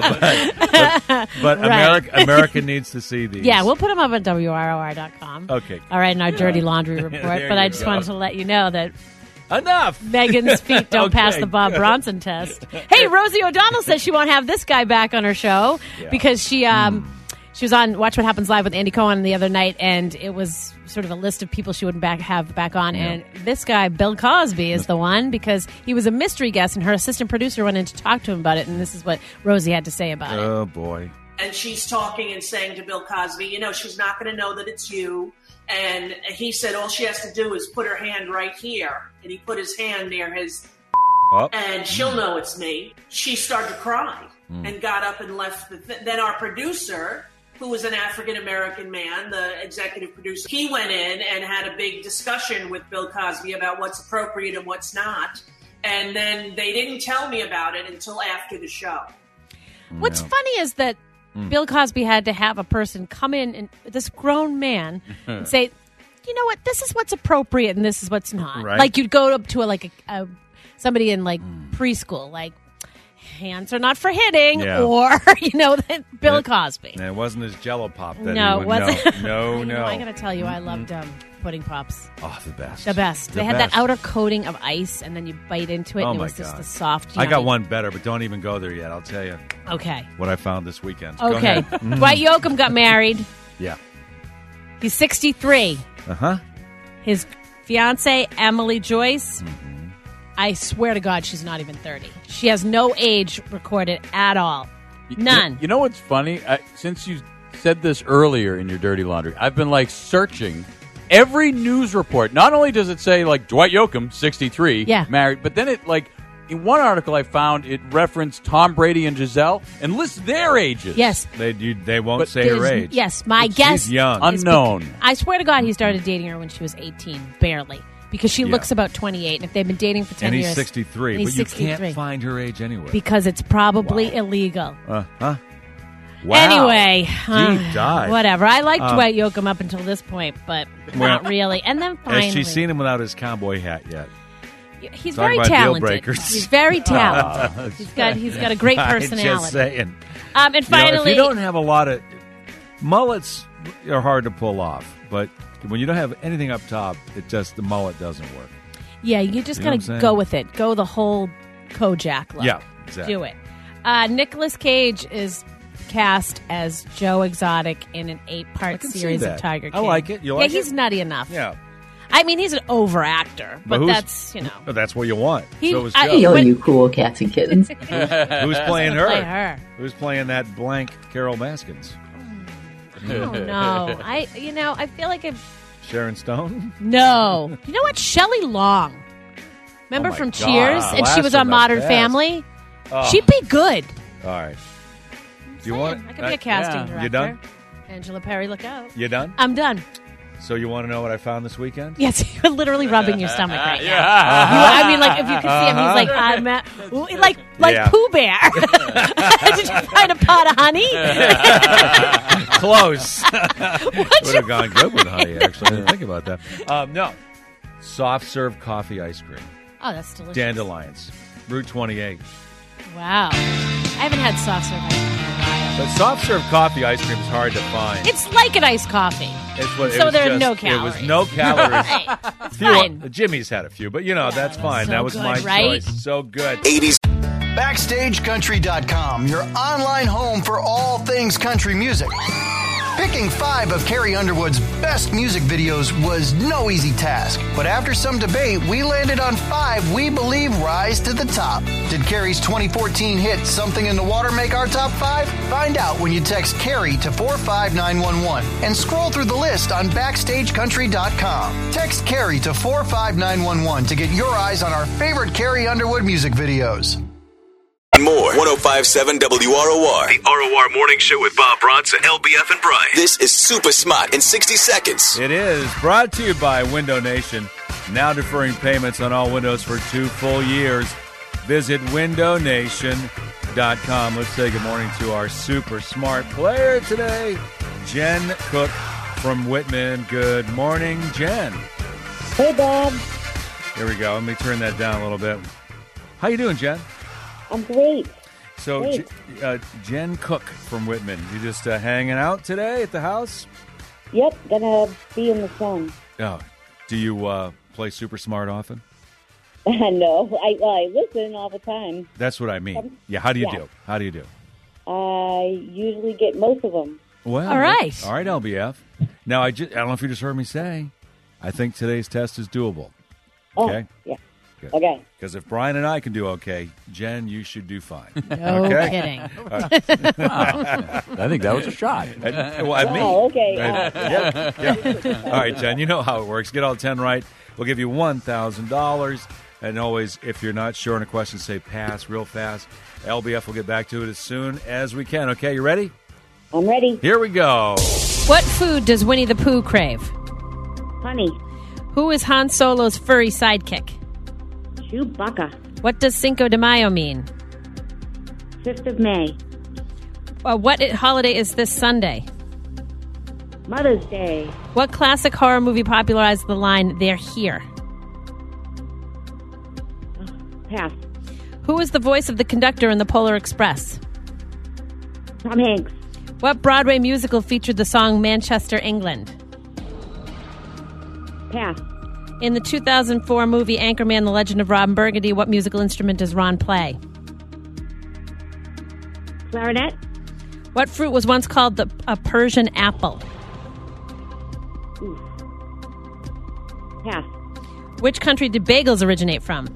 But Right. America needs to see these. Yeah, we'll put them up on WROR.com. Okay. All right, in our dirty laundry report. There But I you just go. wanted to let you know that enough. Megan's feet don't pass Okay, the Bob good. Bronson test. Hey, Rosie O'Donnell says she won't have this guy back on her show because she was on Watch What Happens Live with Andy Cohen the other night, and it was sort of a list of people she wouldn't have back on. And this guy, Bill Cosby, is the one because he was a mystery guest, and her assistant producer went in to talk to him about it, and this is what Rosie had to say about it. Oh, boy. And she's talking and saying to Bill Cosby, you know, she's not going to know that it's you. And he said all she has to do is put her hand right here. And he put his hand near his... And she'll know it's me. She started to cry and got up and left. Then our producer, who was an African-American man, the executive producer, he went in and had a big discussion with Bill Cosby about what's appropriate and what's not. And then they didn't tell me about it until after the show. What's funny is that Bill Cosby had to have a person come in, and this grown man, and say, you know what, this is what's appropriate and this is what's not. Right. Like you'd go up to somebody in like preschool, like hands are not for hitting, or, Bill Cosby. And it wasn't his Jell-O pop that No, he it would wasn't. know. No. I got to tell you, I loved pudding pops. Oh, the best. The best. They had that outer coating of ice, and then you bite into it, Oh, and it my was just God. the soft. I got yummy- one better, but don't even go there yet. I'll tell you Okay. what I found this weekend. Go Okay. ahead. Dwight Yoakam got married. Yeah. He's 63. Uh-huh. His fiance, Emily Joyce, I swear to God, she's not even 30. She has no age recorded at all. None. You know what's funny? Since you said this earlier in your dirty laundry, I've been like searching every news report. Not only does it say like Dwight Yoakam, 63, married, but then it like in one article I found it referenced Tom Brady and Giselle and lists their ages. Yes. They won't say her age. Yes, my guess. She's young. Unknown. I swear to God, he started dating her when she was 18, barely. Because she looks about 28, and if they've been dating for 10 And years... he's 63, and he's but you 63. can't find her age anywhere. Because it's probably illegal. Wow. Anyway, Deep dive. whatever. I liked Dwight Yoakam up until this point, but not really. And then finally... Has she seen him without his cowboy hat yet? He's Talk very about deal talented. breakers. He's very talented. He's got a great personality. I'm just saying. And finally... if you don't have a lot of... Mullets are hard to pull off, but when you don't have anything up top, the mullet doesn't work. Yeah, you just got to go with it. Go the whole Kojak look. Yeah, exactly. Do it. Nicolas Cage is cast as Joe Exotic in an 8-part series of Tiger King. I like it. You like it? Yeah, he's nutty enough. Yeah. I mean, he's an over actor, but that's, But that's what you want. So is Joe. Hey, all you cool cats and kittens. Who's playing her? Play her. Who's playing that blank Carol Baskins? Oh, no. I feel like Sharon Stone? No. You know what? Shelley Long. Remember from God. Cheers? And she Last was of on the Modern best. Family? Oh. She'd be good. All right. Do you want? I could be a casting director. You done? Angela Perry, look out. You done? I'm done. So you want to know what I found this weekend? Yes, you're literally rubbing your stomach right now. I mean, like, if you could see him, he's like, I'm like Pooh Bear. Did you find a pot of honey? Close. Would have gone good with honey, actually. I didn't think about that. No. Soft serve coffee ice cream. Oh, that's delicious. Dandelions. Route 28. Wow. I haven't had soft serve ice cream in a while. But soft serve coffee ice cream is hard to find. It's like an iced coffee. So there are no calories. It was no calories. Right. It's fine. Jimmy's had a few, but that's fine. so That was good, my right? choice. So good. 80s. BackstageCountry.com, your online home for all things country music. Picking 5 of Carrie Underwood's best music videos was no easy task. But after some debate, we landed on 5 we believe rise to the top. Did Carrie's 2014 hit Something in the Water make our top 5? Find out when you text Carrie to 45911 and scroll through the list on BackstageCountry.com. Text Carrie to 45911 to get your eyes on our favorite Carrie Underwood music videos. And more. 105.7 WROR. The ROR Morning Show with Bob Bronson, LBF, and Brian. This is Super Smart in 60 seconds. It is brought to you by Window Nation. Now deferring payments on all windows for 2 full years. Visit windownation.com. Let's say good morning to our super smart player today, Jen Cook from Whitman. Good morning, Jen. Hey, Bob. Here we go. Let me turn that down a little bit. How you doing, Jen? I'm great. So, Great. Jen Cook from Whitman, you just hanging out today at the house? Yep, gonna be in the sun. Oh, do you play Super Smart often? No, I listen all the time. That's what I mean. Yeah, how do you Yeah. do? How do you do? I usually get most of them. Well, All right. All right, LBF. Now, I don't know if you just heard me say, I think today's test is doable. Okay? Oh, yeah. Good. Okay. Because if Brian and I can do okay, Jen, you should do fine. No okay? kidding. I think that was a shot. Okay. Yeah. All right, Jen, you know how it works. Get all 10 right. We'll give you $1,000. And always, if you're not sure on a question, say pass real fast. LBF will get back to it as soon as we can. Okay, you ready? I'm ready. Here we go. What food does Winnie the Pooh crave? Honey. Who is Han Solo's furry sidekick? Chewbacca. What does Cinco de Mayo mean? 5th of May. What holiday is this Sunday? Mother's Day. What classic horror movie popularized the line, "They're here"? Pass. Who is the voice of the conductor in the Polar Express? Tom Hanks. What Broadway musical featured the song Manchester, England? Pass. In the 2004 movie Anchorman, The Legend of Ron Burgundy, what musical instrument does Ron play? Clarinet. What fruit was once called a Persian apple? Ooh. Pass. Which country did bagels originate from?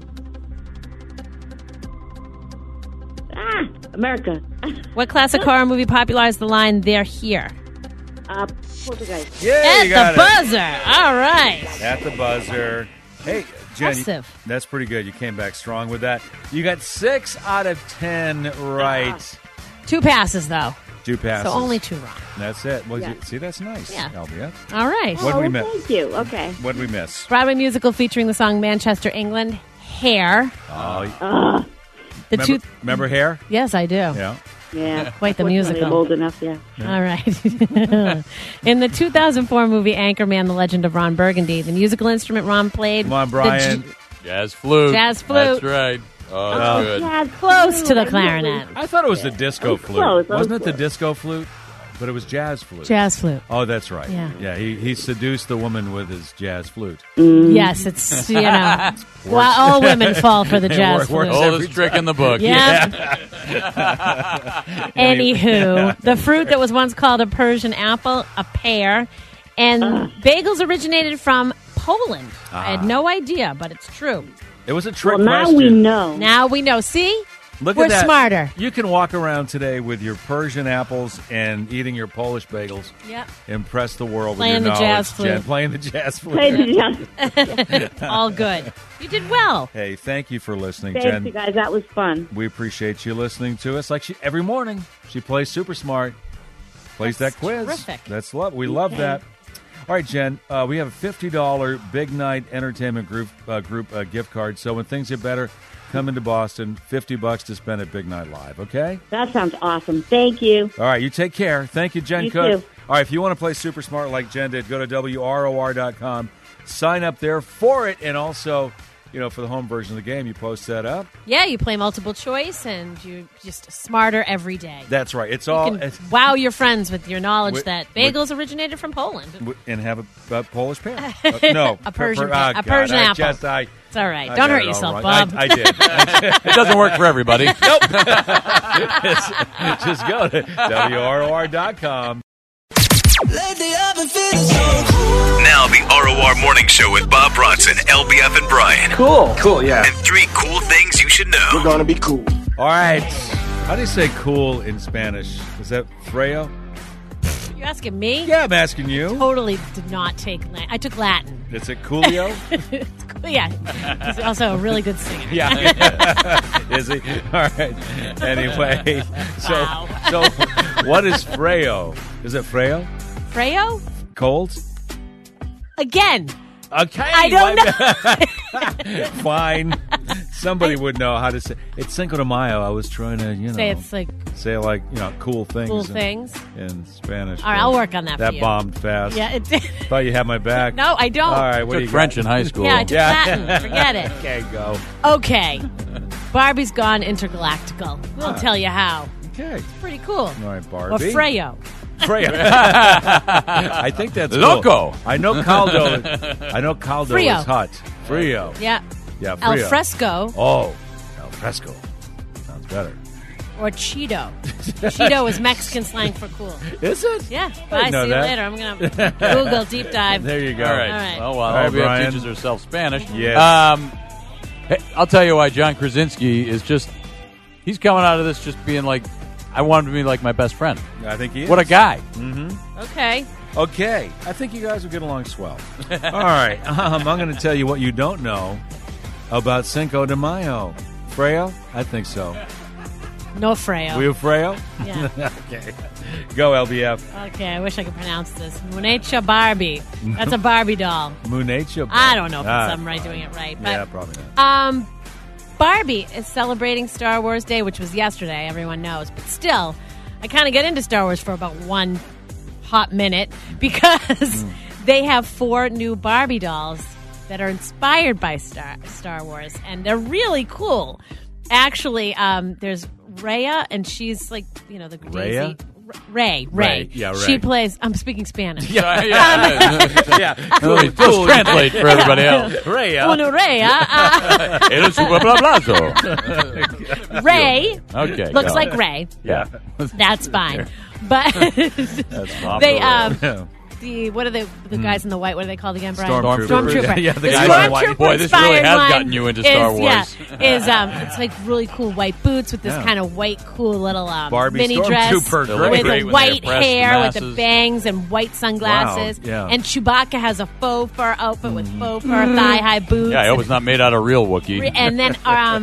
America. What classic horror movie popularized the line, "They're here"? Poltergeist. Yeah, At you got the buzzer. All right. At the buzzer. Hey, Jen, Impressive. that's pretty good. You came back strong with that. You got 6 out of 10 right. 2 passes, though. 2 passes. So only 2 wrong. That's it. Well, Yeah. see, that's nice. Yeah. LBF. All right. What did we miss? Thank you. Okay. What did we miss? Broadway musical featuring the song Manchester, England, Hair. Oh, The remember Hair? Yes, I do. Yeah. Yeah. Quite the Unfortunately, musical. I'm old enough, yeah. All right. In the 2004 movie Anchorman, The Legend of Ron Burgundy, the musical instrument Ron played... Come on, Brian. Jazz flute. Jazz flute. That's right. Oh, that's good. Yeah, Close to the clarinet. I thought it was the disco flute. close. Wasn't it the disco flute? But it was jazz flute. Jazz flute. Oh, that's right. Yeah. He seduced the woman with his jazz flute. Yes, it's, well, all women fall for the jazz flute. Oldest trick in the book. Yeah. Anywho, the fruit that was once called a Persian apple, a pear, and bagels originated from Poland. I had no idea, but it's true. It was a trick Well, now question. we know. Now we know. See? Look We're at that. smarter. You can walk around today with your Persian apples and eating your Polish bagels. Yep. Impress the world Playing with your the knowledge, jazz flute. Jen. Playing the jazz flute. Play the jazz. All good. You did well. Hey, thank you for listening, Thanks, Jen. you guys. That was fun. We appreciate you listening to us. Like every morning, she plays Super Smart, plays That's that quiz. terrific. That's love. We love that. All right, Jen. We have a $50 Big Night Entertainment Group gift card. So when things get better, come into Boston. $50 to spend at Big Night Live. Okay. That sounds awesome. Thank you. All right. You take care. Thank you, Jen You Cook. too. All right. If you want to play Super Smart like Jen did, go to WROR.com. Sign up there for it, and also, for the home version of the game, you post that up. Yeah, you play multiple choice, and you're just smarter every day. That's right. It's You all can wow your friends with your knowledge With- that bagels originated from Poland. and have a Polish pear. No, A Persian God, apple. It's all right. Don't hurt yourself, Bob. I did. It doesn't work for everybody. Nope. Just go to WROR.com. Now the ROR Morning Show with Bob Bronson, LBF, and Brian. Cool, yeah. And 3 cool things you should know. We're gonna be cool. All right. How do you say cool in Spanish? Is that freo? You asking me? Yeah, I'm asking you. Totally did not take Latin. I took Latin. Is it coolio? Yeah. He's also a really good singer. Yeah. Is he? All right. Anyway, so what is freo? Is it freo? Freo? Cold? Again. Okay. I don't know. Fine. Somebody would know how to say it's Cinco de Mayo. I was trying to, say cool things. Cool things in Spanish. All right, I'll work on that. That for you. bombed fast. Yeah, it did. Thought you had my back. No, I don't. All right, what do you French got? in high school? Yeah, I took Latin. Forget it. Okay, go. Okay, Barbie's gone intergalactical. We'll tell you how. Okay, it's pretty cool. All right, Barbie. Or Freyo. I think that's Loco. Cool. I know caldo. Frio. Is hot. Frio. Yeah. Yeah. Frio. Al fresco. Oh, al fresco. Sounds better. Or Cheeto. Cheeto is Mexican slang for cool. Is it? Yeah. Bye. See you later. I'm going to Google deep dive. There you go. All right. Well, All right, Olivia Brian. teaches herself Spanish. Yes. Hey, I'll tell you why John Krasinski is he's coming out of this just being like, I want him to be like my best friend. I think he is. What a guy. Mm-hmm. Okay. I think you guys will get along swell. All right. I'm going to tell you what you don't know about Cinco de Mayo. Freyo? I think so. No Freyo. Were you Freyo? Yeah. Okay. Go, LBF. Okay, I wish I could pronounce this. Munecha Barbie. That's a Barbie doll. Munecha Barbie. I don't know if I'm doing it right. But, yeah, probably not. Barbie is celebrating Star Wars Day, which was yesterday, everyone knows. But still, I kind of get into Star Wars for about one hot minute because they have 4 new Barbie dolls that are inspired by Star Wars, and they're really cool. Actually, there's Raya, and she's like, the Raya? Ray. Yeah, Ray. She plays. I'm speaking Spanish. Yeah. Cool. Just translate for everybody else. Raya. Uno Raya. El super blazo. Ray. Okay. Looks like Ray. Yeah. That's fine. But they what are the guys in the white? What are they called again, Brian? Stormtrooper. Yeah, the guys in white. Boy, this really has gotten you into Star Wars. It's like really cool white boots with this kind of white, cool little Barbie mini dress with great the white hair, with the masses. bangs and white sunglasses. Wow, yeah. And Chewbacca has a faux fur outfit with faux fur thigh-high boots. Yeah, I hope it's not made out of real Wookiee. And then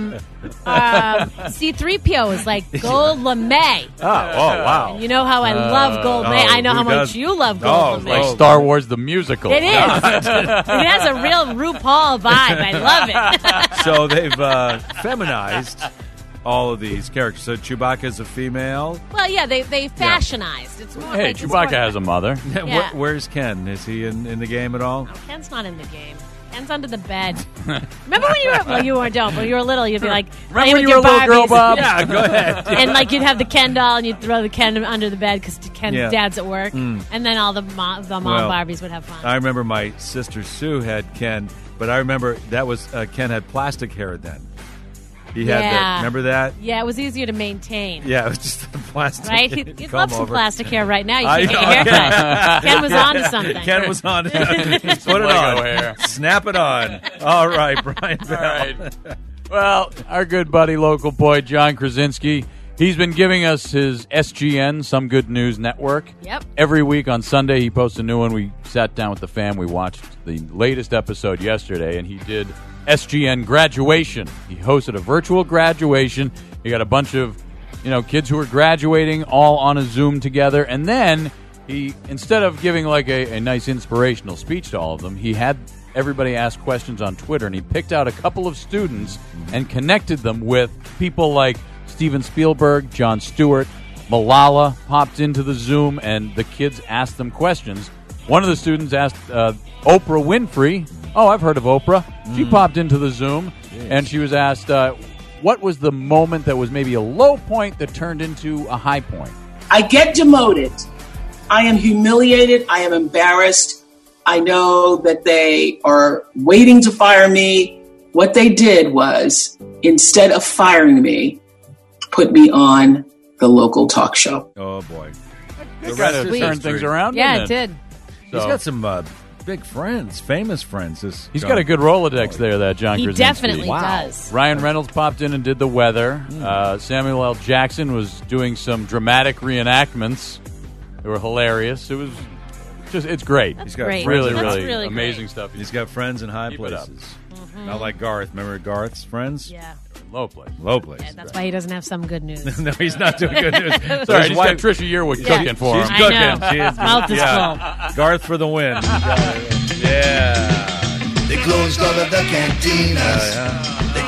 C-3PO is like Gold LeMay. Oh, wow. And you know how I love Gold LeMay. I know how much you love Gold LeMay. Like Star Wars the musical. It is. It has a real RuPaul vibe. I love it. So they've feminized all of these characters. So Chewbacca's a female. Well, yeah, they fashionized. It's more Hey, like Chewbacca has a mother. Yeah. Where's Ken? Is he in the game at all? No, Ken's not in the game. Ken's under the bed. Remember when you were... Well, you don't. When you were little, you'd be like... Remember when you were a little girl, Bob? Yeah, go ahead. And like you'd have the Ken doll and you'd throw the Ken under the bed because Ken's dad's at work. And then all the mom Barbies would have fun. I remember my sister Sue had Ken, but I remember that was Ken had plastic hair then. He had that. Remember that? Yeah, it was easier to maintain. Yeah, it was just the plastic. Right? You'd love some over. plastic hair right now. You should get your hair cut. Ken was on to something. Ken was on it. Put it on. Hair. Snap it on. All right, Brian Bell. All right. Well, our good buddy, local boy, John Krasinski, he's been giving us his SGN, Some Good News Network. Yep. Every week on Sunday, he posts a new one. We sat down with the fam. We watched the latest episode yesterday, and he did SGN Graduation. He hosted a virtual graduation. He got a bunch of, kids who were graduating all on a Zoom together. And then he, instead of giving like a nice inspirational speech to all of them, he had everybody ask questions on Twitter, and he picked out a couple of students and connected them with people like Steven Spielberg, Jon Stewart, Malala popped into the Zoom, and the kids asked them questions. One of the students asked Oprah Winfrey. Oh, I've heard of Oprah. She popped into the Zoom, and she was asked, what was the moment that was maybe a low point that turned into a high point? I get demoted. I am humiliated. I am embarrassed. I know that they are waiting to fire me. What they did was, instead of firing me, put me on the local talk show. Oh, boy. It kind of turned things around, Yeah, didn't it did. He's got some big friends, famous friends. He's got a good Rolodex there, that John Krasinski. He definitely does. Ryan Reynolds popped in and did the weather. Samuel L. Jackson was doing some dramatic reenactments. They were hilarious. It was just, it's great. That's He's got great. really, That's really, really amazing great. stuff. He's got friends in high Keep it up. places. Not like Garth. Remember Garth's friends? Yeah. Low place. Low place. Yeah, that's why he doesn't have some good news. No, he's not doing good news. Sorry, he's got Trisha Yearwood cooking for him. She's cooking. I know. She is, Mouth is full. Garth for the win. Yeah. They closed all of the cantinas. They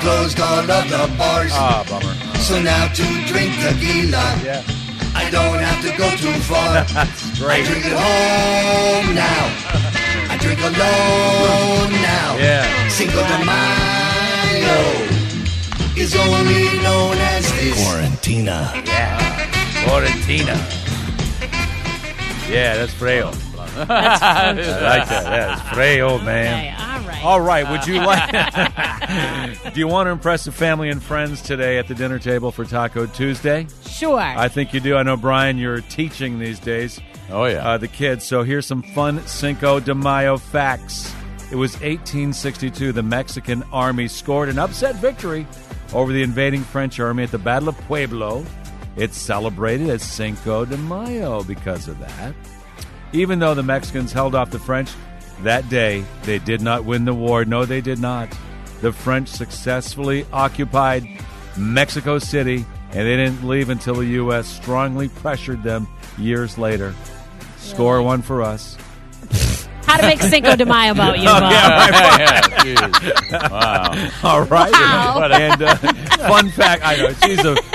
closed all of the bars. Ah, bummer. So now to drink tequila, Yeah. I don't have to go too far. That's great. I drink at home now. I drink alone now. Yeah. Cinco de Mayo is only known as this. Quarantina. Yeah. Quarantina. Yeah, that's Freo. That's I like that. That's Freo, man. Okay, all right. All right. Would you like? Do you want to impress the family and friends today at the dinner table for Taco Tuesday? Sure. I think you do. I know, Brian, you're teaching these days. Oh, yeah. The kids. So here's some fun Cinco de Mayo facts. It was 1862. The Mexican army scored an upset victory over the invading French army at the Battle of Pueblo. It's celebrated as Cinco de Mayo because of that. Even though the Mexicans held off the French that day, they did not win the war. No, they did not. The French successfully occupied Mexico City, and they didn't leave until the U.S. strongly pressured them years later. Score one for us. How to make Cinco de Mayo about you, Oh, Bob. Yeah, geez. Wow. All right. Wow. And fun fact, I know, she's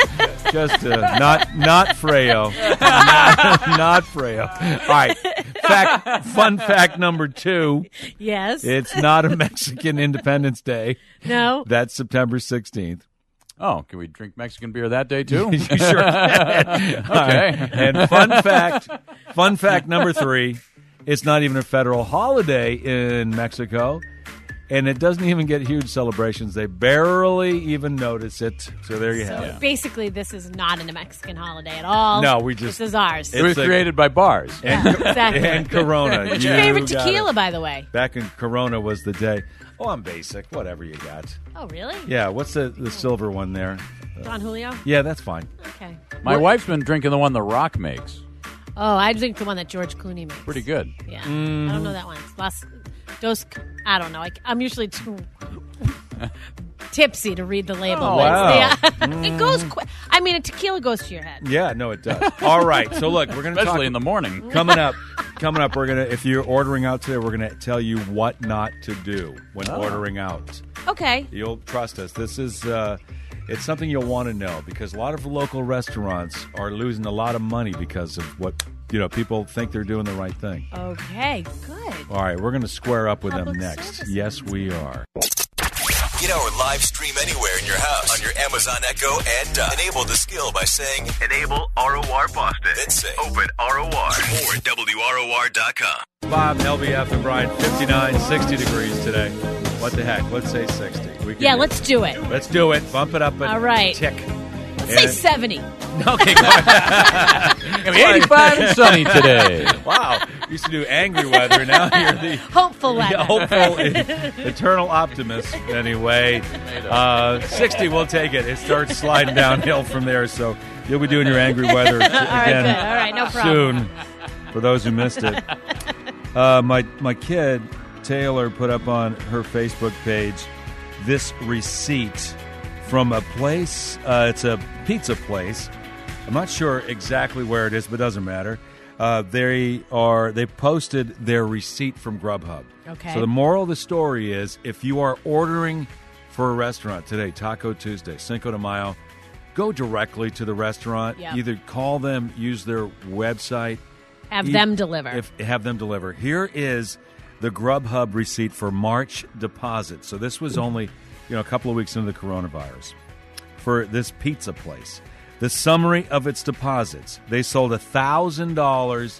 not Freo. Not Freo. All right. Fun fact number 2. Yes. It's not a Mexican Independence Day. No. That's September 16th. Oh, can we drink Mexican beer that day, too? You sure can. Okay. And fun fact number 3, it's not even a federal holiday in Mexico, and it doesn't even get huge celebrations. They barely even notice it. So there you have it. Basically, this is not a Mexican holiday at all. No, this is ours. It was created by bars. Exactly. And Corona. What's your favorite tequila, by the way? Back in Corona was the day. Oh, I'm basic. Whatever you got. Oh, really? Yeah, what's the silver one there? Don Julio? Yeah, that's fine. Okay. My wife's been drinking the one The Rock makes. Oh, I drink the one that George Clooney makes. Pretty good. Yeah. I don't know that one. I don't know. I'm usually too tipsy to read the label. Oh, but wow. Yeah. It goes quick. I mean, a tequila goes to your head. Yeah, no, it does. All right. So look, we're going to Especially in the morning. Coming up, we're going to, if you're ordering out today, we're going to tell you what not to do when ordering out. Okay. You'll trust us. This is, it's something you'll want to know because a lot of local restaurants are losing a lot of money because of what, people think they're doing the right thing. Okay, good. All right, we're going to square up with them Public next. service. Yes, we are. Get our live stream anywhere in your house on your Amazon Echo and enable the skill by saying Enable ROR Boston. Then say Open ROR or WROR.com. Bob, LBF, and Brian, 59, 60 degrees today. What the heck? Let's say 60. Let's do it. Let's do it. Bump it up a All right. tick. Let's say 70. Okay, go ahead. Gonna be 85 and sunny today. Wow. Used to do angry weather. Now you're the hopeful weather. hopeful, eternal optimist. Anyway, 60, we'll take it. It starts sliding downhill from there, so you'll be doing your angry weather again All right, no problem. soon, for those who missed it. My kid, Taylor, put up on her Facebook page this receipt from a place. It's a pizza place. I'm not sure exactly where it is, but it doesn't matter. They posted their receipt from Grubhub. Okay. So the moral of the story is, if you are ordering for a restaurant today, Taco Tuesday, Cinco de Mayo, go directly to the restaurant. Yep. Either call them, use their website. Have them deliver. Have them deliver. Here is the Grubhub receipt for March deposit. So this was only a couple of weeks into the coronavirus for this pizza place. The summary of its deposits: they sold $1,000,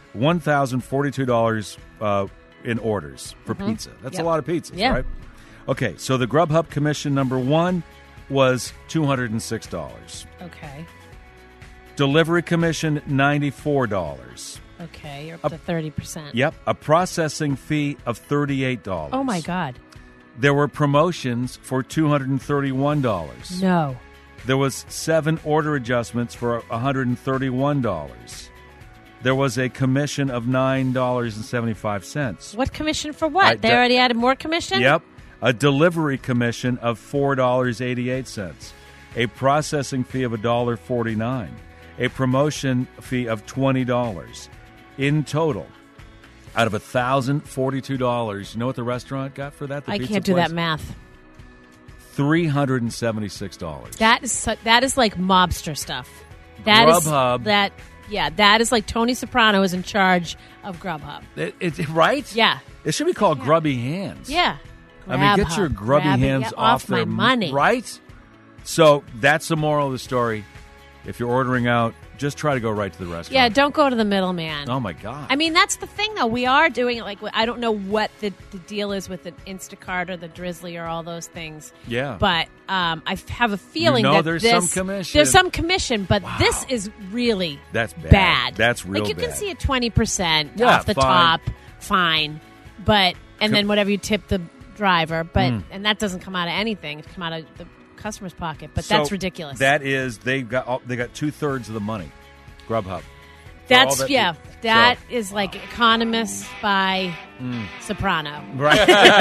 $1,042 in orders for pizza. That's a lot of pizzas, right? Okay, so the Grubhub commission number 1 was $206. Okay. Delivery commission $94. Okay, you're up to 30%. Yep, a processing fee of $38. Oh my God. There were promotions for $231. No. There was 7 order adjustments for $131. There was a commission of $9.75. What commission for what? They already added more commission? Yep. A delivery commission of $4.88. A processing fee of $1.49. A promotion fee of $20. In total, out of $1,042, you know what the restaurant got for that? The I pizza can't do place? that math. $376. That is like mobster stuff. That Grubhub. That is like Tony Soprano is in charge of Grubhub. Right? Yeah. It should be called Grubby Hands. Yeah. I mean, get your grubby hands off my their money. Right? So that's the moral of the story. If you're ordering out, just try to go right to the restaurant. Yeah, don't go to the middleman. Oh, my God. I mean, that's the thing, though. We are doing it. Like, I don't know what the deal is with the Instacart or the Drizzly or all those things. Yeah. But I have a feeling You know that there's this, some commission. There's some commission, but this is really That's bad. That's real Like, you can bad. see a 20% Yeah, off the fine. top, fine. But, and then whatever you tip the driver, but, and that doesn't come out of anything. It come out of the customer's pocket, but So that's ridiculous. That is, they got 2/3 of the money. Grubhub. That's So all that that- is like Economist by Soprano. Right.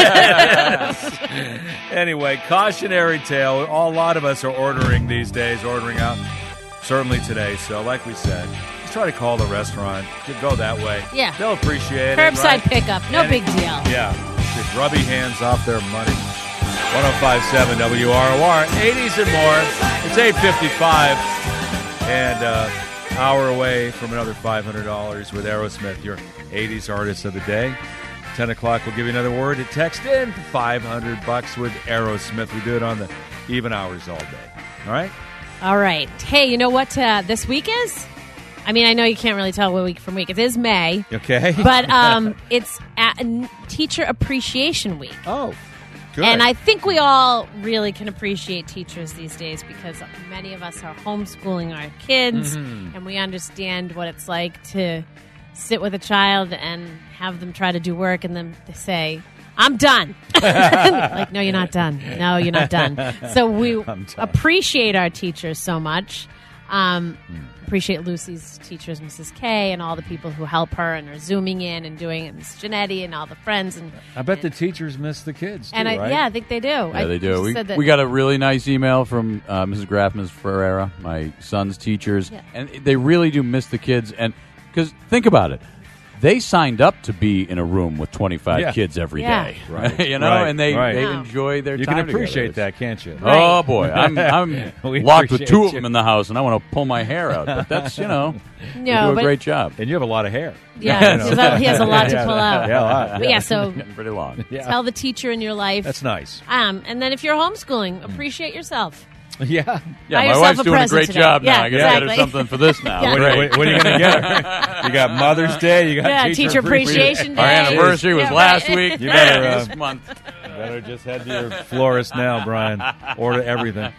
Anyway, cautionary tale. A lot of us are ordering these days, ordering out, certainly today. So like we said, just try to call the restaurant. Go that way. Yeah. They'll appreciate it. Curbside right? pickup, no big deal. Yeah. Get grubby hands off their money. 105.7 WROR, 80s and more. It's 8:55, and hour away from another $500 with Aerosmith, your 80s artist of the day. 10 o'clock, we'll give you another word to text in for $500 with Aerosmith. We do it on the even hours all day. All right? All right. Hey, you know what this week is? I mean, I know you can't really tell week from week. It is May. Okay. But it's Teacher Appreciation Week. Oh, good. And I think we all really can appreciate teachers these days because many of us are homeschooling our kids, and we understand what it's like to sit with a child and have them try to do work and then they say, I'm done. Like, no, you're not done. No, you're not done. So we appreciate our teachers so much. Appreciate Lucy's teachers, Mrs. K, and all the people who help her and are Zooming in and doing it, Miss Janetti and all the friends. And I bet the teachers miss the kids, too, and right? I think they do. Yeah, they do. We got a really nice email from Mrs. Graf, Ms. Ferreira, my son's teachers, and they really do miss the kids. And because think about it, they signed up to be in a room with 25 kids every day, Right. you know, Right. and they Right. enjoy their You time can appreciate together. that, can't you? Oh boy, I'm We locked with appreciate two of you. them in the house, and I want to pull my hair out. But that's they do No, a but- great job. And you have a lot of hair. Yeah, he has a lot to pull out. Yeah, a lot. But yeah, so Getting pretty long. tell the teacher in your life. That's nice. And then if you're homeschooling, appreciate yourself. Yeah. Buy Yeah, my yourself wife's a doing a present great today. job now. Yeah, I got to get her exactly. something for this now. Yeah. Great. What are you going to get her? You got Mother's Day. You got Teacher Appreciation Our Day. anniversary was Yeah, last right. week. You better, this month. You better just head to your florist now, Brian. Order everything.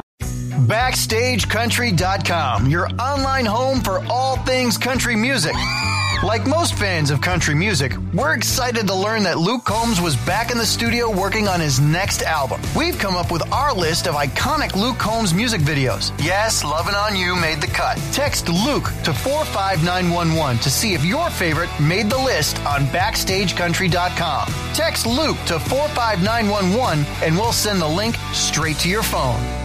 BackstageCountry.com, your online home for all things country music. Like most fans of country music, we're excited to learn that Luke Combs was back in the studio working on his next album. We've come up with our list of iconic Luke Combs music videos. Yes, Lovin' On You made the cut. Text Luke to 45911 to see if your favorite made the list on BackstageCountry.com. Text Luke to 45911 and we'll send the link straight to your phone.